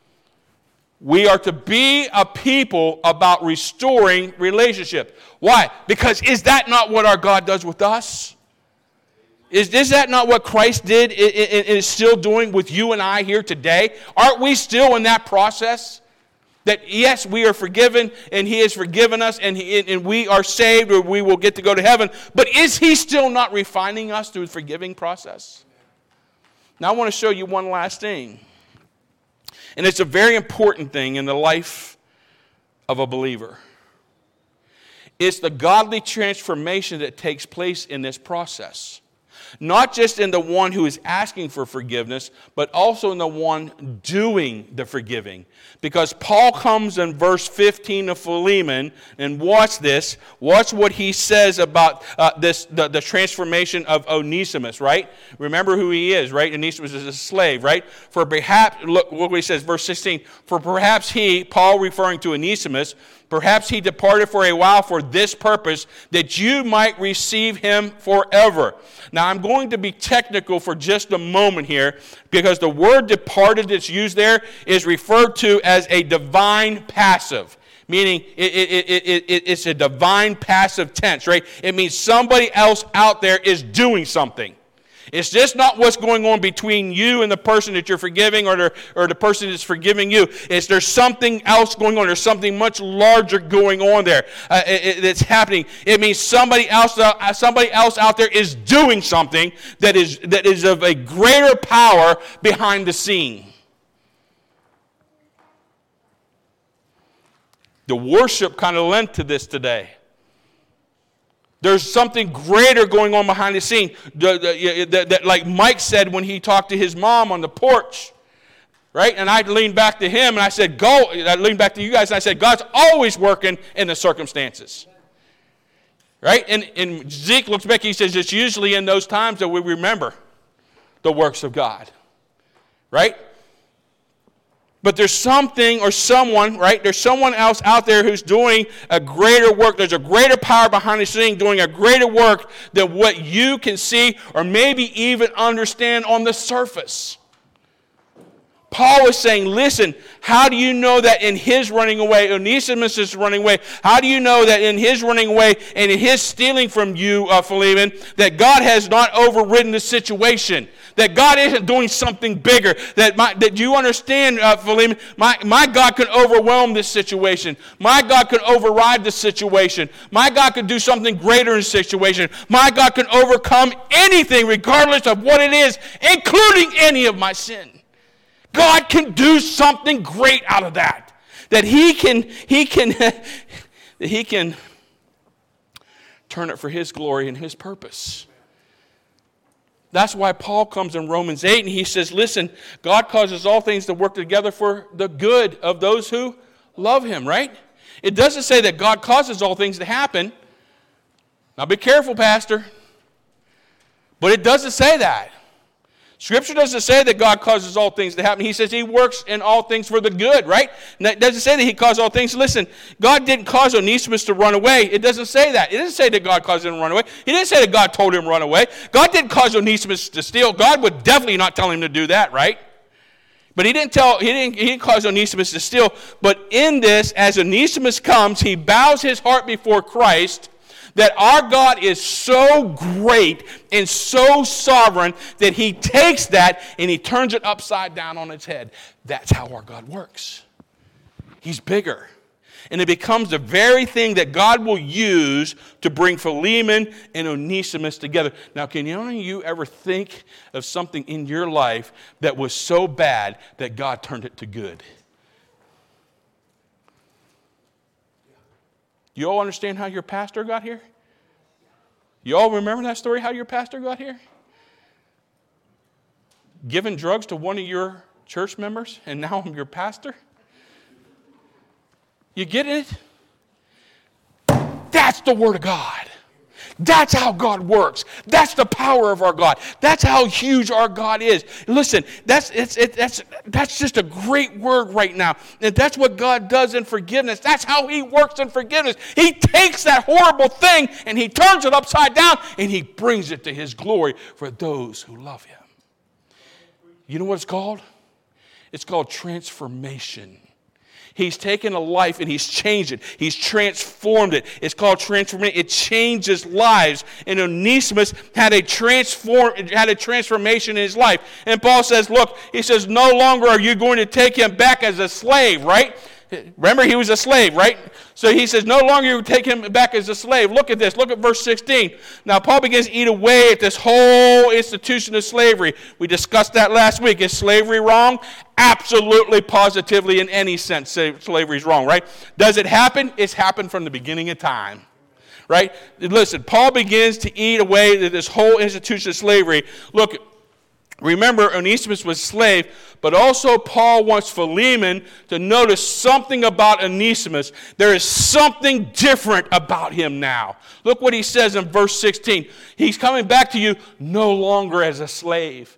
We are to be a people about restoring relationship. Why? Because is that not what our God does with us? Is, is that not what Christ did and is still doing with you and I here today? Aren't we still in that process? That yes, we are forgiven and He has forgiven us and, he, and we are saved or we will get to go to heaven. But is He still not refining us through the forgiving process? Now I want to show you one last thing. And it's a very important thing in the life of a believer. It's the godly transformation that takes place in this process. Not just in the one who is asking for forgiveness, but also in the one doing the forgiving. Because Paul comes in verse fifteen of Philemon, and watch this. Watch what he says about uh, this the, the transformation of Onesimus, right? Remember who he is, right? Onesimus is a slave, right? For perhaps, look, look what he says, verse sixteen. For perhaps he, Paul referring to Onesimus, perhaps he departed for a while for this purpose, that you might receive him forever. Now, I'm going to be technical for just a moment here, because the word departed that's used there is referred to as a divine passive, meaning it, it, it, it, it, it's a divine passive tense, right? It means somebody else out there is doing something. It's just not what's going on between you and the person that you're forgiving or the, or the person that's forgiving you. It's there's something else going on. There's something much larger going on there uh, it, it, that's happening. It means somebody else, uh, somebody else out there is doing something that is, that is of a greater power behind the scene. The worship kind of lent to this today. There's something greater going on behind the scene. The, the, the, the, like Mike said when he talked to his mom on the porch, right? And I leaned back to him and I said, go. I leaned back to you guys and I said, God's always working in the circumstances. Right? And, and Zeke looks back, he says, it's usually in those times that we remember the works of God. Right? But there's something or someone, right? There's someone else out there who's doing a greater work. There's a greater power behind the scene doing a greater work than what you can see or maybe even understand on the surface. Paul is saying, listen, how do you know that in his running away, Onesimus is running away, how do you know that in his running away and in his stealing from you, uh, Philemon, that God has not overridden the situation, that God isn't doing something bigger, that my, that you understand, uh, Philemon, my, my God can overwhelm this situation. My God can override this situation. My God can do something greater in this situation. My God can overcome anything regardless of what it is, including any of my sin. God can do something great out of that. That he can, he can, that he can turn it for his glory and his purpose. That's why Paul comes in Romans eight and he says, listen, God causes all things to work together for the good of those who love him, right? It doesn't say that God causes all things to happen. Now be careful, Pastor. But it doesn't say that. Scripture doesn't say that God causes all things to happen. He says he works in all things for the good, right? And it doesn't say that he caused all things. Listen, God didn't cause Onesimus to run away. It doesn't say that. It doesn't say that God caused him to run away. He didn't say that God told him to run away. God didn't cause Onesimus to steal. God would definitely not tell him to do that, right? But he didn't tell, he didn't, he didn't cause Onesimus to steal. But in this, as Onesimus comes, he bows his heart before Christ, that our God is so great and so sovereign that he takes that and he turns it upside down on its head. That's how our God works. He's bigger. And it becomes the very thing that God will use to bring Philemon and Onesimus together. Now, can any of you ever think of something in your life that was so bad that God turned it to good? You all understand how your pastor got here? You all remember that story, how your pastor got here? Giving drugs to one of your church members, and now I'm your pastor? You get it? That's the Word of God. That's how God works. That's the power of our God. That's how huge our God is. Listen, that's it's it, that's that's just a great word right now. And that's what God does in forgiveness. That's how he works in forgiveness. He takes that horrible thing and he turns it upside down and he brings it to his glory for those who love him. You know what it's called? It's called transformation. He's taken a life and he's changed it. He's transformed it. It's called transformation. It changes lives. And Onesimus had a transform had a transformation in his life. And Paul says, look, he says, no longer are you going to take him back as a slave, right? Remember, he was a slave, right? So he says, no longer you take him back as a slave. Look at this. Look at verse sixteen. Now, Paul begins to eat away at this whole institution of slavery. We discussed that last week. Is slavery wrong? Absolutely, positively, in any sense, slavery is wrong, right? Does it happen? It's happened from the beginning of time, right? Listen, Paul begins to eat away at this whole institution of slavery. Look, remember, Onesimus was a slave, but also Paul wants Philemon to notice something about Onesimus. There is something different about him now. Look what he says in verse sixteen. He's coming back to you no longer as a slave.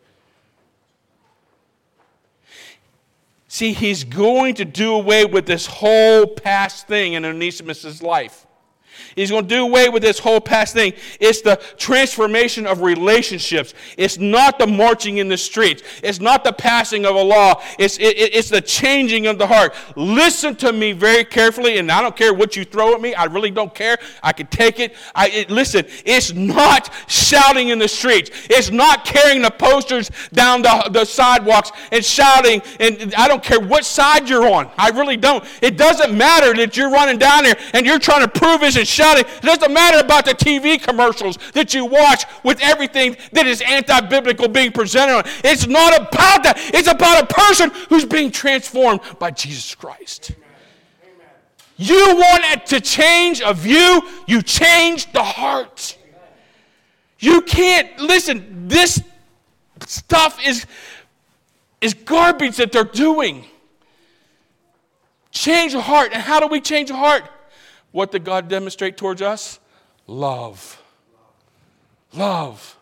See, he's going to do away with this whole past thing in Onesimus' life. He's going to do away with this whole past thing. It's the transformation of relationships. It's not the marching in the streets. It's not the passing of a law. It's, it, it's the changing of the heart. Listen to me very carefully, and I don't care what you throw at me. I really don't care. I can take it. I, it listen, it's not shouting in the streets. It's not carrying the posters down the, the sidewalks and shouting. And I don't care what side you're on. I really don't. It doesn't matter that you're running down there and you're trying to prove it and shout. It doesn't matter about the T V commercials that you watch with everything that is anti-biblical being presented on. It's not about that. It's about a person who's being transformed by Jesus Christ. Amen. Amen. You want it to change a view, you change the heart. You can't, listen, this stuff is, is garbage that they're doing. Change a heart. And how do we change a heart? What did God demonstrate towards us? Love. Love.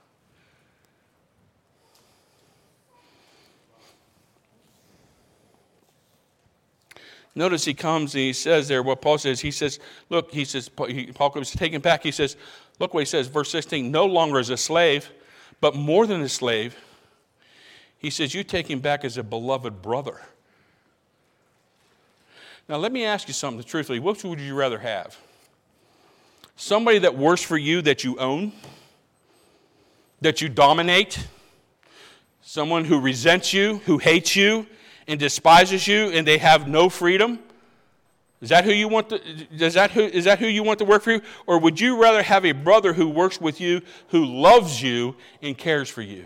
Notice he comes and he says there, what Paul says, he says, look, he says, Paul comes taken back. He says, look what he says, verse sixteen, no longer as a slave, but more than a slave. He says, you take him back as a beloved brother. Now, let me ask you something truthfully. Which would you rather have? Somebody that works for you that you own, that you dominate, someone who resents you, who hates you, and despises you, and they have no freedom? Is that who you want to, is that who, is that who you want to work for you? Or would you rather have a brother who works with you, who loves you, and cares for you?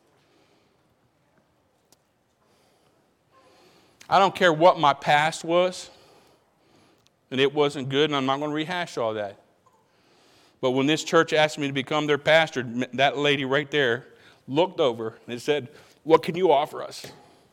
I don't care what my past was, and it wasn't good, and I'm not going to rehash all that. But when this church asked me to become their pastor, that lady right there looked over and said, what can you offer us?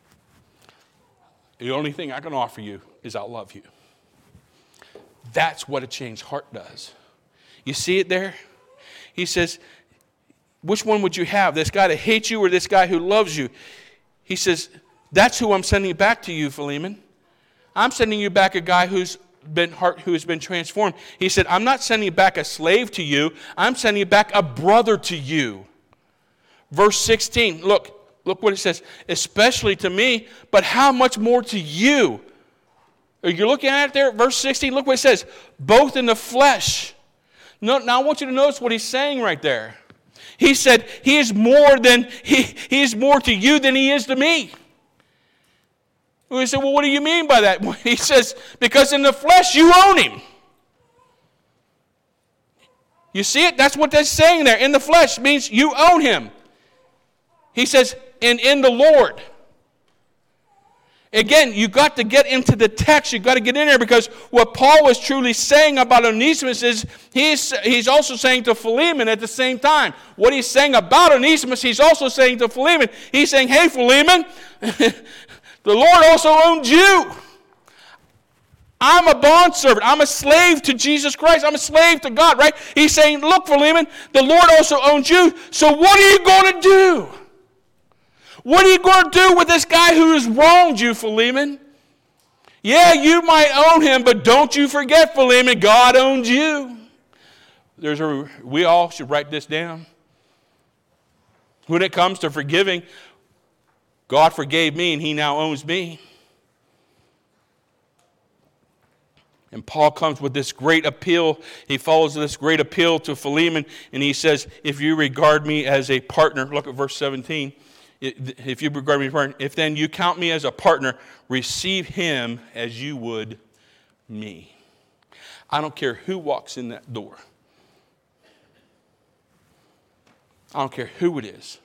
The only thing I can offer you is I love you. That's what a changed heart does. You see it there? He says, which one would you have? This guy that hates you or this guy who loves you? He says, that's who I'm sending back to you, Philemon. I'm sending you back a guy who's been heart, who has been transformed. He said, I'm not sending back a slave to you. I'm sending back a brother to you. Verse sixteen, look. Look what it says, especially to me, but how much more to you? Are you looking at it there? Verse sixteen, look what it says, both in the flesh. No, now I want you to notice what he's saying right there. He said, he is more than, he, he is more to you than he is to me. We said, well, what do you mean by that? He says, because in the flesh you own him. You see it? That's what that's saying there. In the flesh means you own him. He says, and in the Lord. Again, you got to get into the text. You got to get in there, because what Paul was truly saying about Onesimus is he's, he's also saying to Philemon at the same time. What he's saying about Onesimus, he's also saying to Philemon. He's saying, hey, Philemon, the Lord also owns you. I'm a bondservant. I'm a slave to Jesus Christ. I'm a slave to God, right? He's saying, look, Philemon, the Lord also owns you. So what are you going to do? What are you going to do with this guy who has wronged you, Philemon? Yeah, you might own him, but don't you forget, Philemon, God owns you. There's a, we all should write this down. When it comes to forgiving, God forgave me and he now owns me. And Paul comes with this great appeal. He follows this great appeal to Philemon, and he says, if you regard me as a partner, look at verse seventeen. If you regard me as a partner, if then you count me as a partner, receive him as you would me. I don't care who walks in that door. I don't care who it is.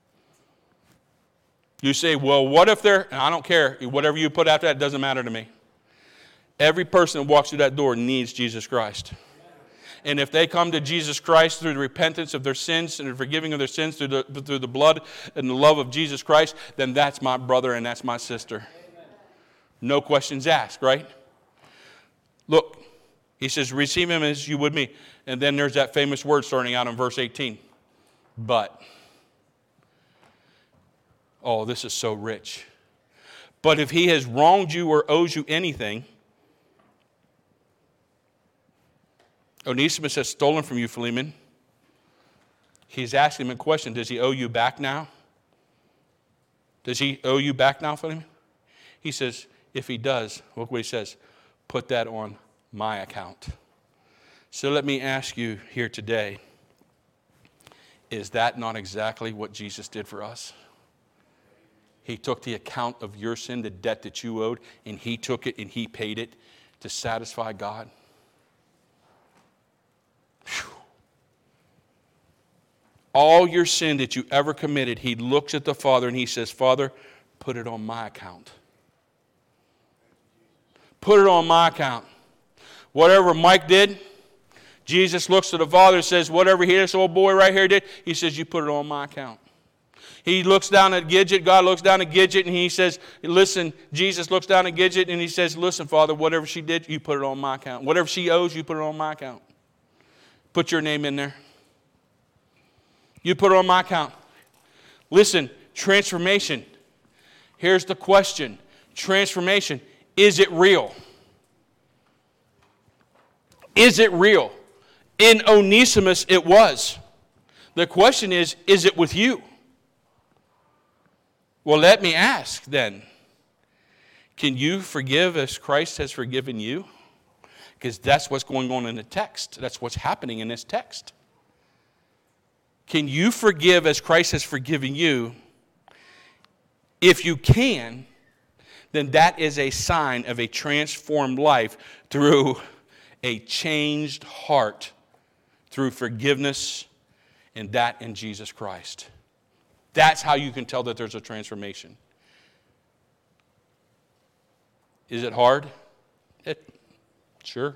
You say, well, what if they're, and I don't care. Whatever you put after that doesn't matter to me. Every person that walks through that door needs Jesus Christ. And if they come to Jesus Christ through the repentance of their sins and the forgiving of their sins through the, through the blood and the love of Jesus Christ, then that's my brother and that's my sister. Amen. No questions asked, right? Look, he says, receive him as you would me. And then there's that famous word starting out in verse eighteen. But. Oh, this is so rich. But if he has wronged you or owes you anything, Onesimus has stolen from you, Philemon. He's asking him a question. Does he owe you back now? Does he owe you back now, Philemon? He says, if he does, look what he says, put that on my account. So let me ask you here today, is that not exactly what Jesus did for us? He took the account of your sin, the debt that you owed, and he took it and he paid it to satisfy God. Whew. All your sin that you ever committed, he looks at the Father and he says, Father, put it on my account. Put it on my account. Whatever Mike did, Jesus looks to the Father and says, whatever he, this old boy right here did, he says, you put it on my account. He looks down at Gidget, God looks down at Gidget, and he says, listen, Jesus looks down at Gidget, and he says, listen, Father, whatever she did, you put it on my account. Whatever she owes, you put it on my account. Put your name in there. You put it on my account. Listen, transformation. Here's the question. Transformation. Is it real? Is it real? In Onesimus, it was. The question is, is it with you? Well, let me ask then. Can you forgive as Christ has forgiven you? Because that's what's going on in the text. That's what's happening in this text. Can you forgive as Christ has forgiven you? If you can, then that is a sign of a transformed life through a changed heart, through forgiveness, and that in Jesus Christ. That's how you can tell that there's a transformation. Is it hard? It, sure.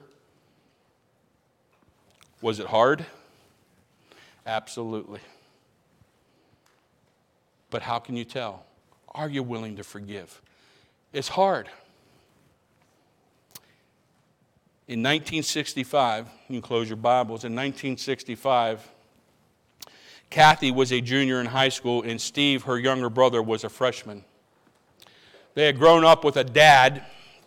Was it hard? Absolutely. But how can you tell? Are you willing to forgive? It's hard. In nineteen sixty-five, you can close your Bibles, in nineteen sixty-five, Kathy was a junior in high school, and Steve, her younger brother, was a freshman. They had grown up with a dad.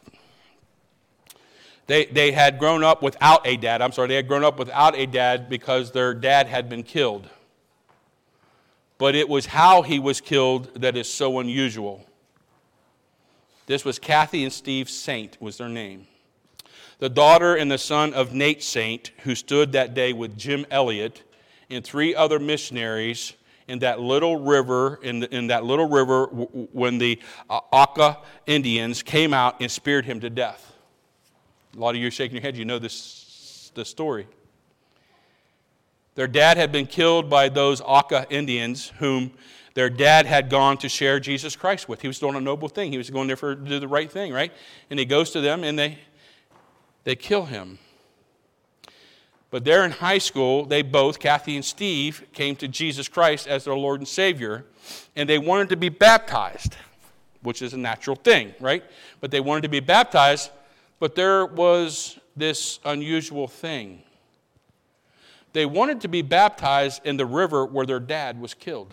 They, they had grown up without a dad. I'm sorry, they had grown up without a dad because their dad had been killed. But it was how he was killed that is so unusual. This was Kathy and Steve Saint was their name. The daughter and the son of Nate Saint, who stood that day with Jim Elliott and three other missionaries in that little river, in, the, in that little river w- when the uh, Auca Indians came out and speared him to death. A lot of you are shaking your head. You know this, this story. Their dad had been killed by those Auca Indians whom their dad had gone to share Jesus Christ with. He was doing a noble thing. He was going there for, to do the right thing, right? And he goes to them and they, they kill him. But there in high school, they both, Kathy and Steve, came to Jesus Christ as their Lord and Savior. And they wanted to be baptized, which is a natural thing, right? But they wanted to be baptized. But there was this unusual thing. They wanted to be baptized in the river where their dad was killed.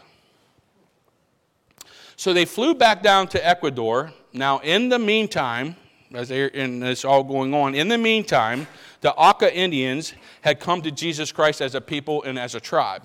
So they flew back down to Ecuador. Now, in the meantime, as they, and it's all going on, in the meantime, the Auca Indians had come to Jesus Christ as a people and as a tribe.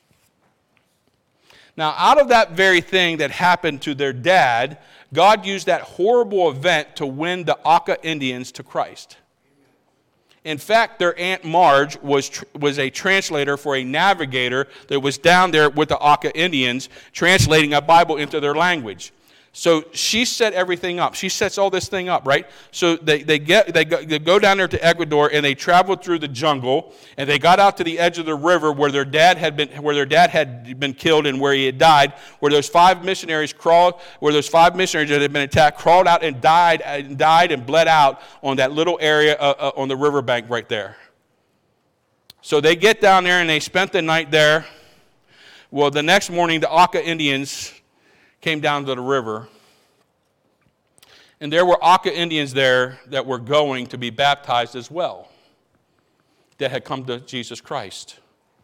Now, out of that very thing that happened to their dad, God used that horrible event to win the Auca Indians to Christ. In fact, their Aunt Marge was, was a translator for a navigator that was down there with the Auca Indians, translating a Bible into their language. So she set everything up. She sets all this thing up, right? So they, they, get, they, go, they go down there to Ecuador, and they traveled through the jungle, and they got out to the edge of the river where their dad had been, where their dad had been killed and where he had died, where those five missionaries crawled, where those five missionaries that had been attacked crawled out and died and died and bled out on that little area uh, uh, on the riverbank right there. So they get down there, and they spent the night there. Well, the next morning, the Auca Indians came down to the river, and there were Auca Indians there that were going to be baptized as well, that had come to Jesus Christ.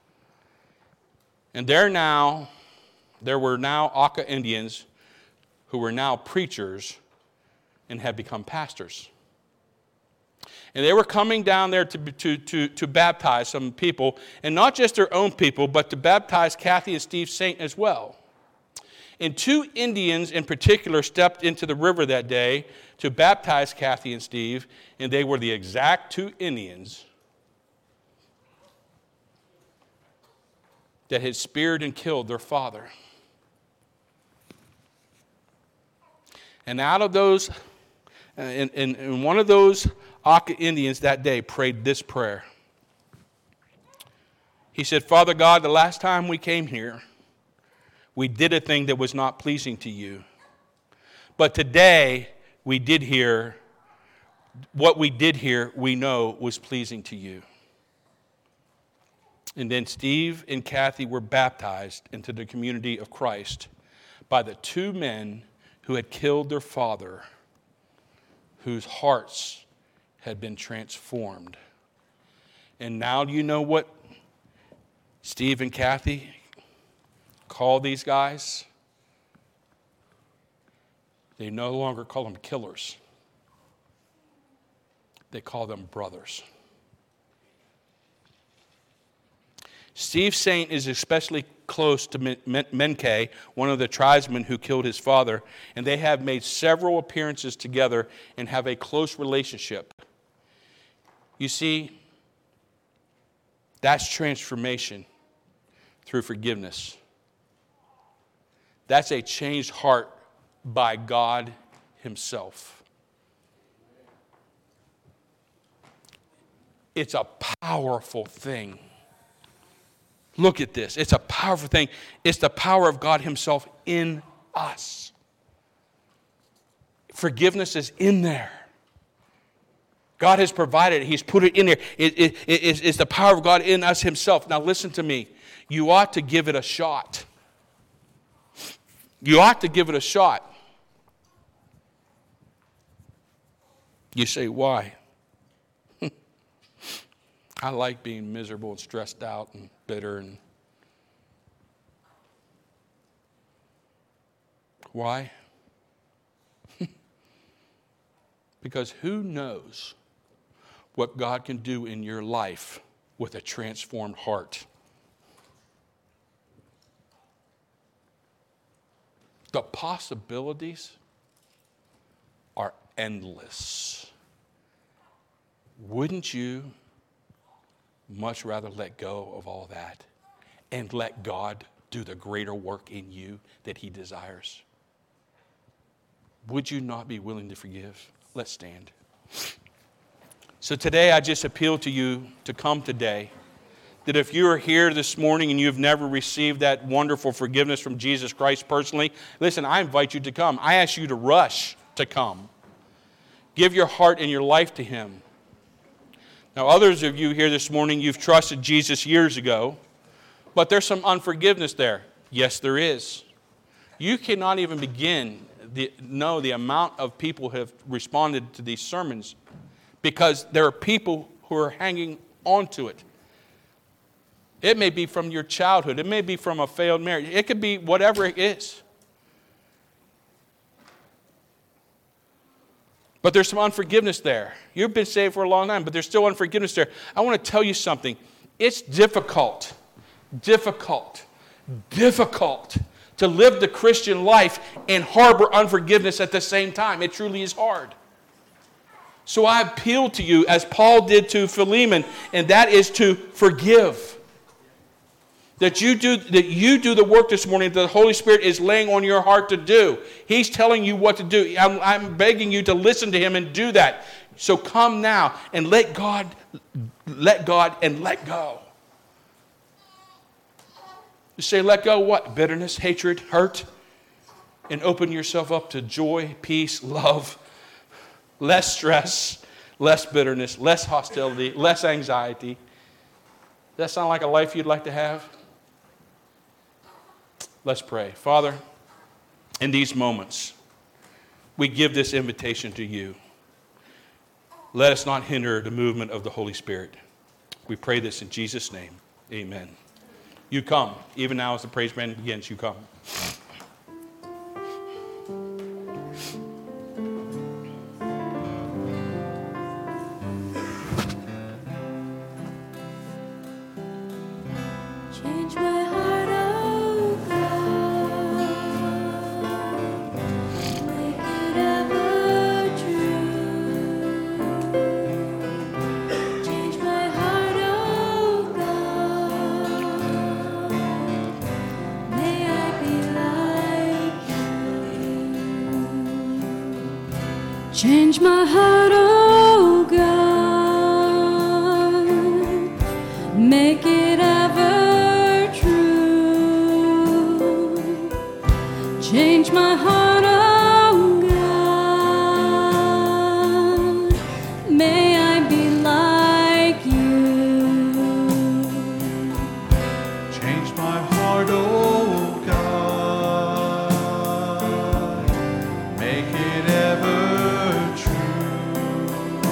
And there now, there were now Auca Indians who were now preachers and had become pastors. And they were coming down there to, to, to, to baptize some people, and not just their own people, but to baptize Kathy and Steve Saint as well. And two Indians in particular stepped into the river that day to baptize Kathy and Steve, and they were the exact two Indians that had speared and killed their father. And out of those, and, and, and one of those Auca Indians that day prayed this prayer. He said, Father God, the last time we came here, we did a thing that was not pleasing to you. But today, we did hear, what we did here, we know was pleasing to you. And then Steve and Kathy were baptized into the community of Christ by the two men who had killed their father, whose hearts had been transformed. And now do you know what Steve and Kathy call these guys? They no longer call them killers. they call them brothers. Steve Saint is especially close to Menke, one of the tribesmen who killed his father, and they have made several appearances together and have a close relationship. You see, that's transformation through forgiveness. That's a changed heart by God Himself. It's a powerful thing. Look at this. It's a powerful thing. It's the power of God Himself in us. Forgiveness is in there. God has provided it. He's put it in there. It, it, it, it's, it's the power of God in us Himself. Now listen to me. You ought to give it a shot. You ought to give it a shot. You say, why? I like being miserable and stressed out and bitter. And why? Because who knows what God can do in your life with a transformed heart? The possibilities are endless. Wouldn't you much rather let go of all that and let God do the greater work in you that He desires? Would you not be willing to forgive? Let's stand. So today I just appeal to you to come today. That if you are here this morning and you've never received that wonderful forgiveness from Jesus Christ personally, listen, I invite you to come. I ask you to rush to come. Give your heart and your life to Him. Now, others of you here this morning, you've trusted Jesus years ago, but there's some unforgiveness there. Yes, there is. You cannot even begin to know the amount of people who have responded to these sermons because there are people who are hanging on to it. It may be from your childhood. It may be from a failed marriage. It could be whatever it is. But there's some unforgiveness there. You've been saved for a long time, but there's still unforgiveness there. I want to tell you something. It's difficult, difficult, difficult to live the Christian life and harbor unforgiveness at the same time. It truly is hard. So I appeal to you, as Paul did to Philemon, and that is to forgive. That you do that you do the work this morning that the Holy Spirit is laying on your heart to do. He's telling you what to do. I'm, I'm begging you to listen to Him and do that. So come now and let God, let God and let go. You say, let go what? Bitterness, hatred, hurt. And open yourself up to joy, peace, love, less stress, less bitterness, less hostility, less anxiety. Does that sound like a life you'd like to have? Let's pray. Father, in these moments, we give this invitation to you. Let us not hinder the movement of the Holy Spirit. We pray this in Jesus' name. Amen. You come. Even now as the praise band begins, you come. Change my heart, oh God, make it ever true. Change my heart, oh God, may I be like you. Change my heart, oh God, make it ever change my heart, oh God, may I be like you. Change my heart, oh God, make it ever true.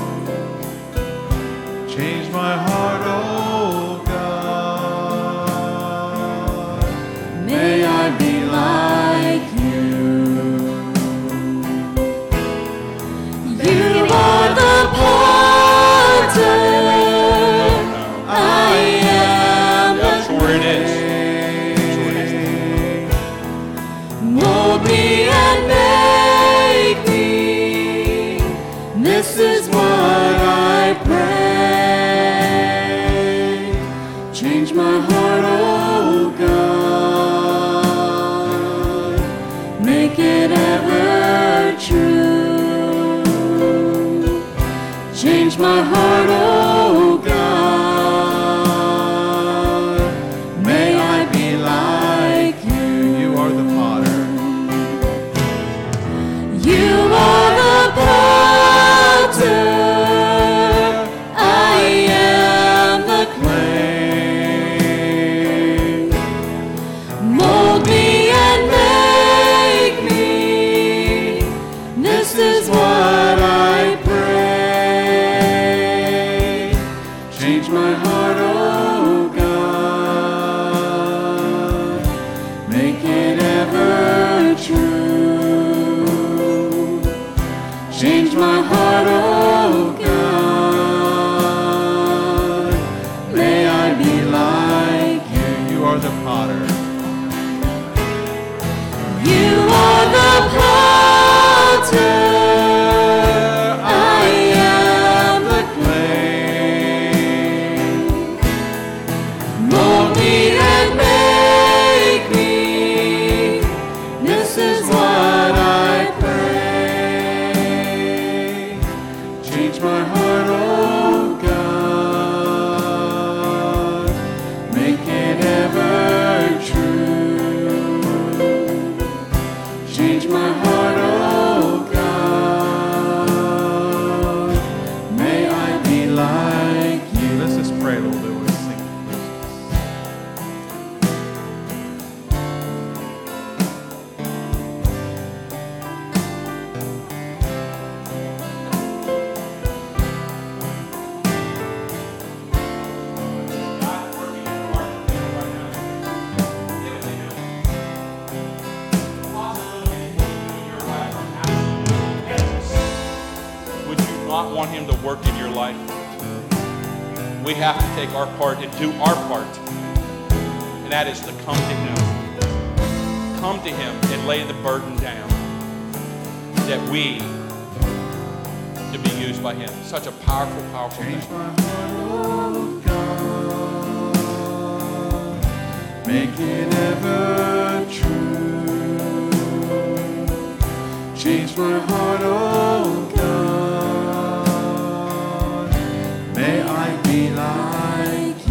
Change my heart, oh God, may I be like you. You are the power. This is what I pray. Change my heart, oh God. Make it ever true. Change my heart, oh God. May I be like you. You are the potter. You are the potter. I am the clay. Mold me and make me. This is what I pray. Change my heart, oh God. Make it ever true. Change my heart, oh God. May I be like you. You are the potter. You are the potter. I am the clay. Mold me and make me. This is what I pray. Change my heart, oh God. Make it ever true. Change my heart, oh God. May I be like you. Let's just pray a little bit. We'll sing. Would you not want him to work in your life? We have to take our part and do our part. And that is to come to him. Come to him and lay the burden down. That we to be used by him. Such a powerful, powerful Change thing. my heart, oh God. Make it ever true. Change my heart, oh God. May I be like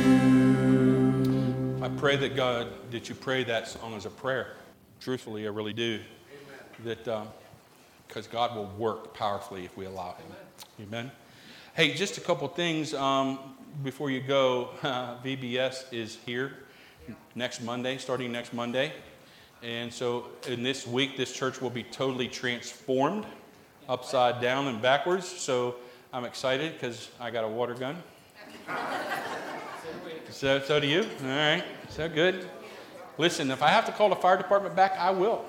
you. I pray that God, that you pray that song as a prayer. Truthfully, I really do. That because um, God will work powerfully if we allow him. Amen. Hey, just a couple things um, before you go. Uh, V B S is here next Monday, starting next Monday. And so in this week, this church will be totally transformed, upside down and backwards. So I'm excited because I got a water gun. So, so do you? All right. So good. Listen, if I have to call the fire department back, I will.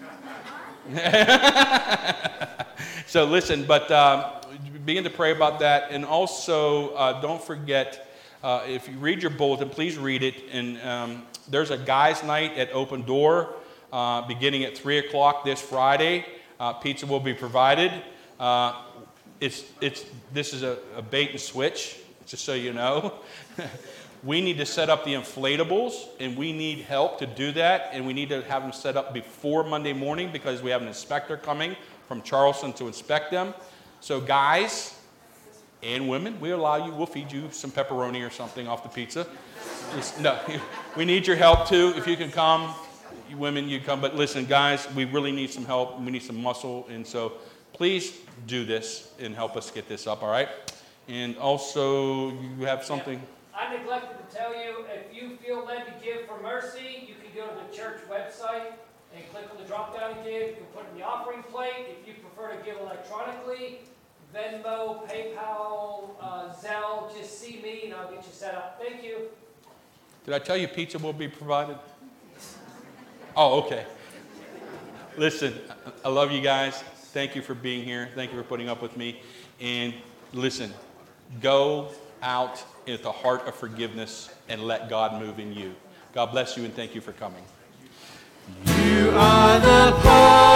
So listen, but um, begin to pray about that. And also, uh, don't forget, uh, if you read your bulletin, please read it. And um, there's a guys' night at Open Door uh, beginning at three o'clock this Friday. Uh, pizza will be provided. Uh, it's, it's, this is a, a bait and switch, just so you know. We need to set up the inflatables, and we need help to do that, and we need to have them set up before Monday morning because we have an inspector coming from Charleston to inspect them. So guys and women, we allow you, we'll feed you some pepperoni or something off the pizza. Just, no, we need your help too. If you can come, you women, you come. But listen, guys, we really need some help. We need some muscle, and so please do this and help us get this up, all right? And also, you have something... I neglected to tell you, if you feel led to give for Mercy, you can go to the church website and click on the drop-down and give. You can put it in the offering plate. If you prefer to give electronically, Venmo, PayPal, uh, Zelle, just see me and I'll get you set up. Thank you. Did I tell you pizza will be provided? Oh, okay. Listen, I love you guys. Thank you for being here. Thank you for putting up with me. And listen, go out with the heart of forgiveness and let God move in you. God bless you and thank you for coming. You are the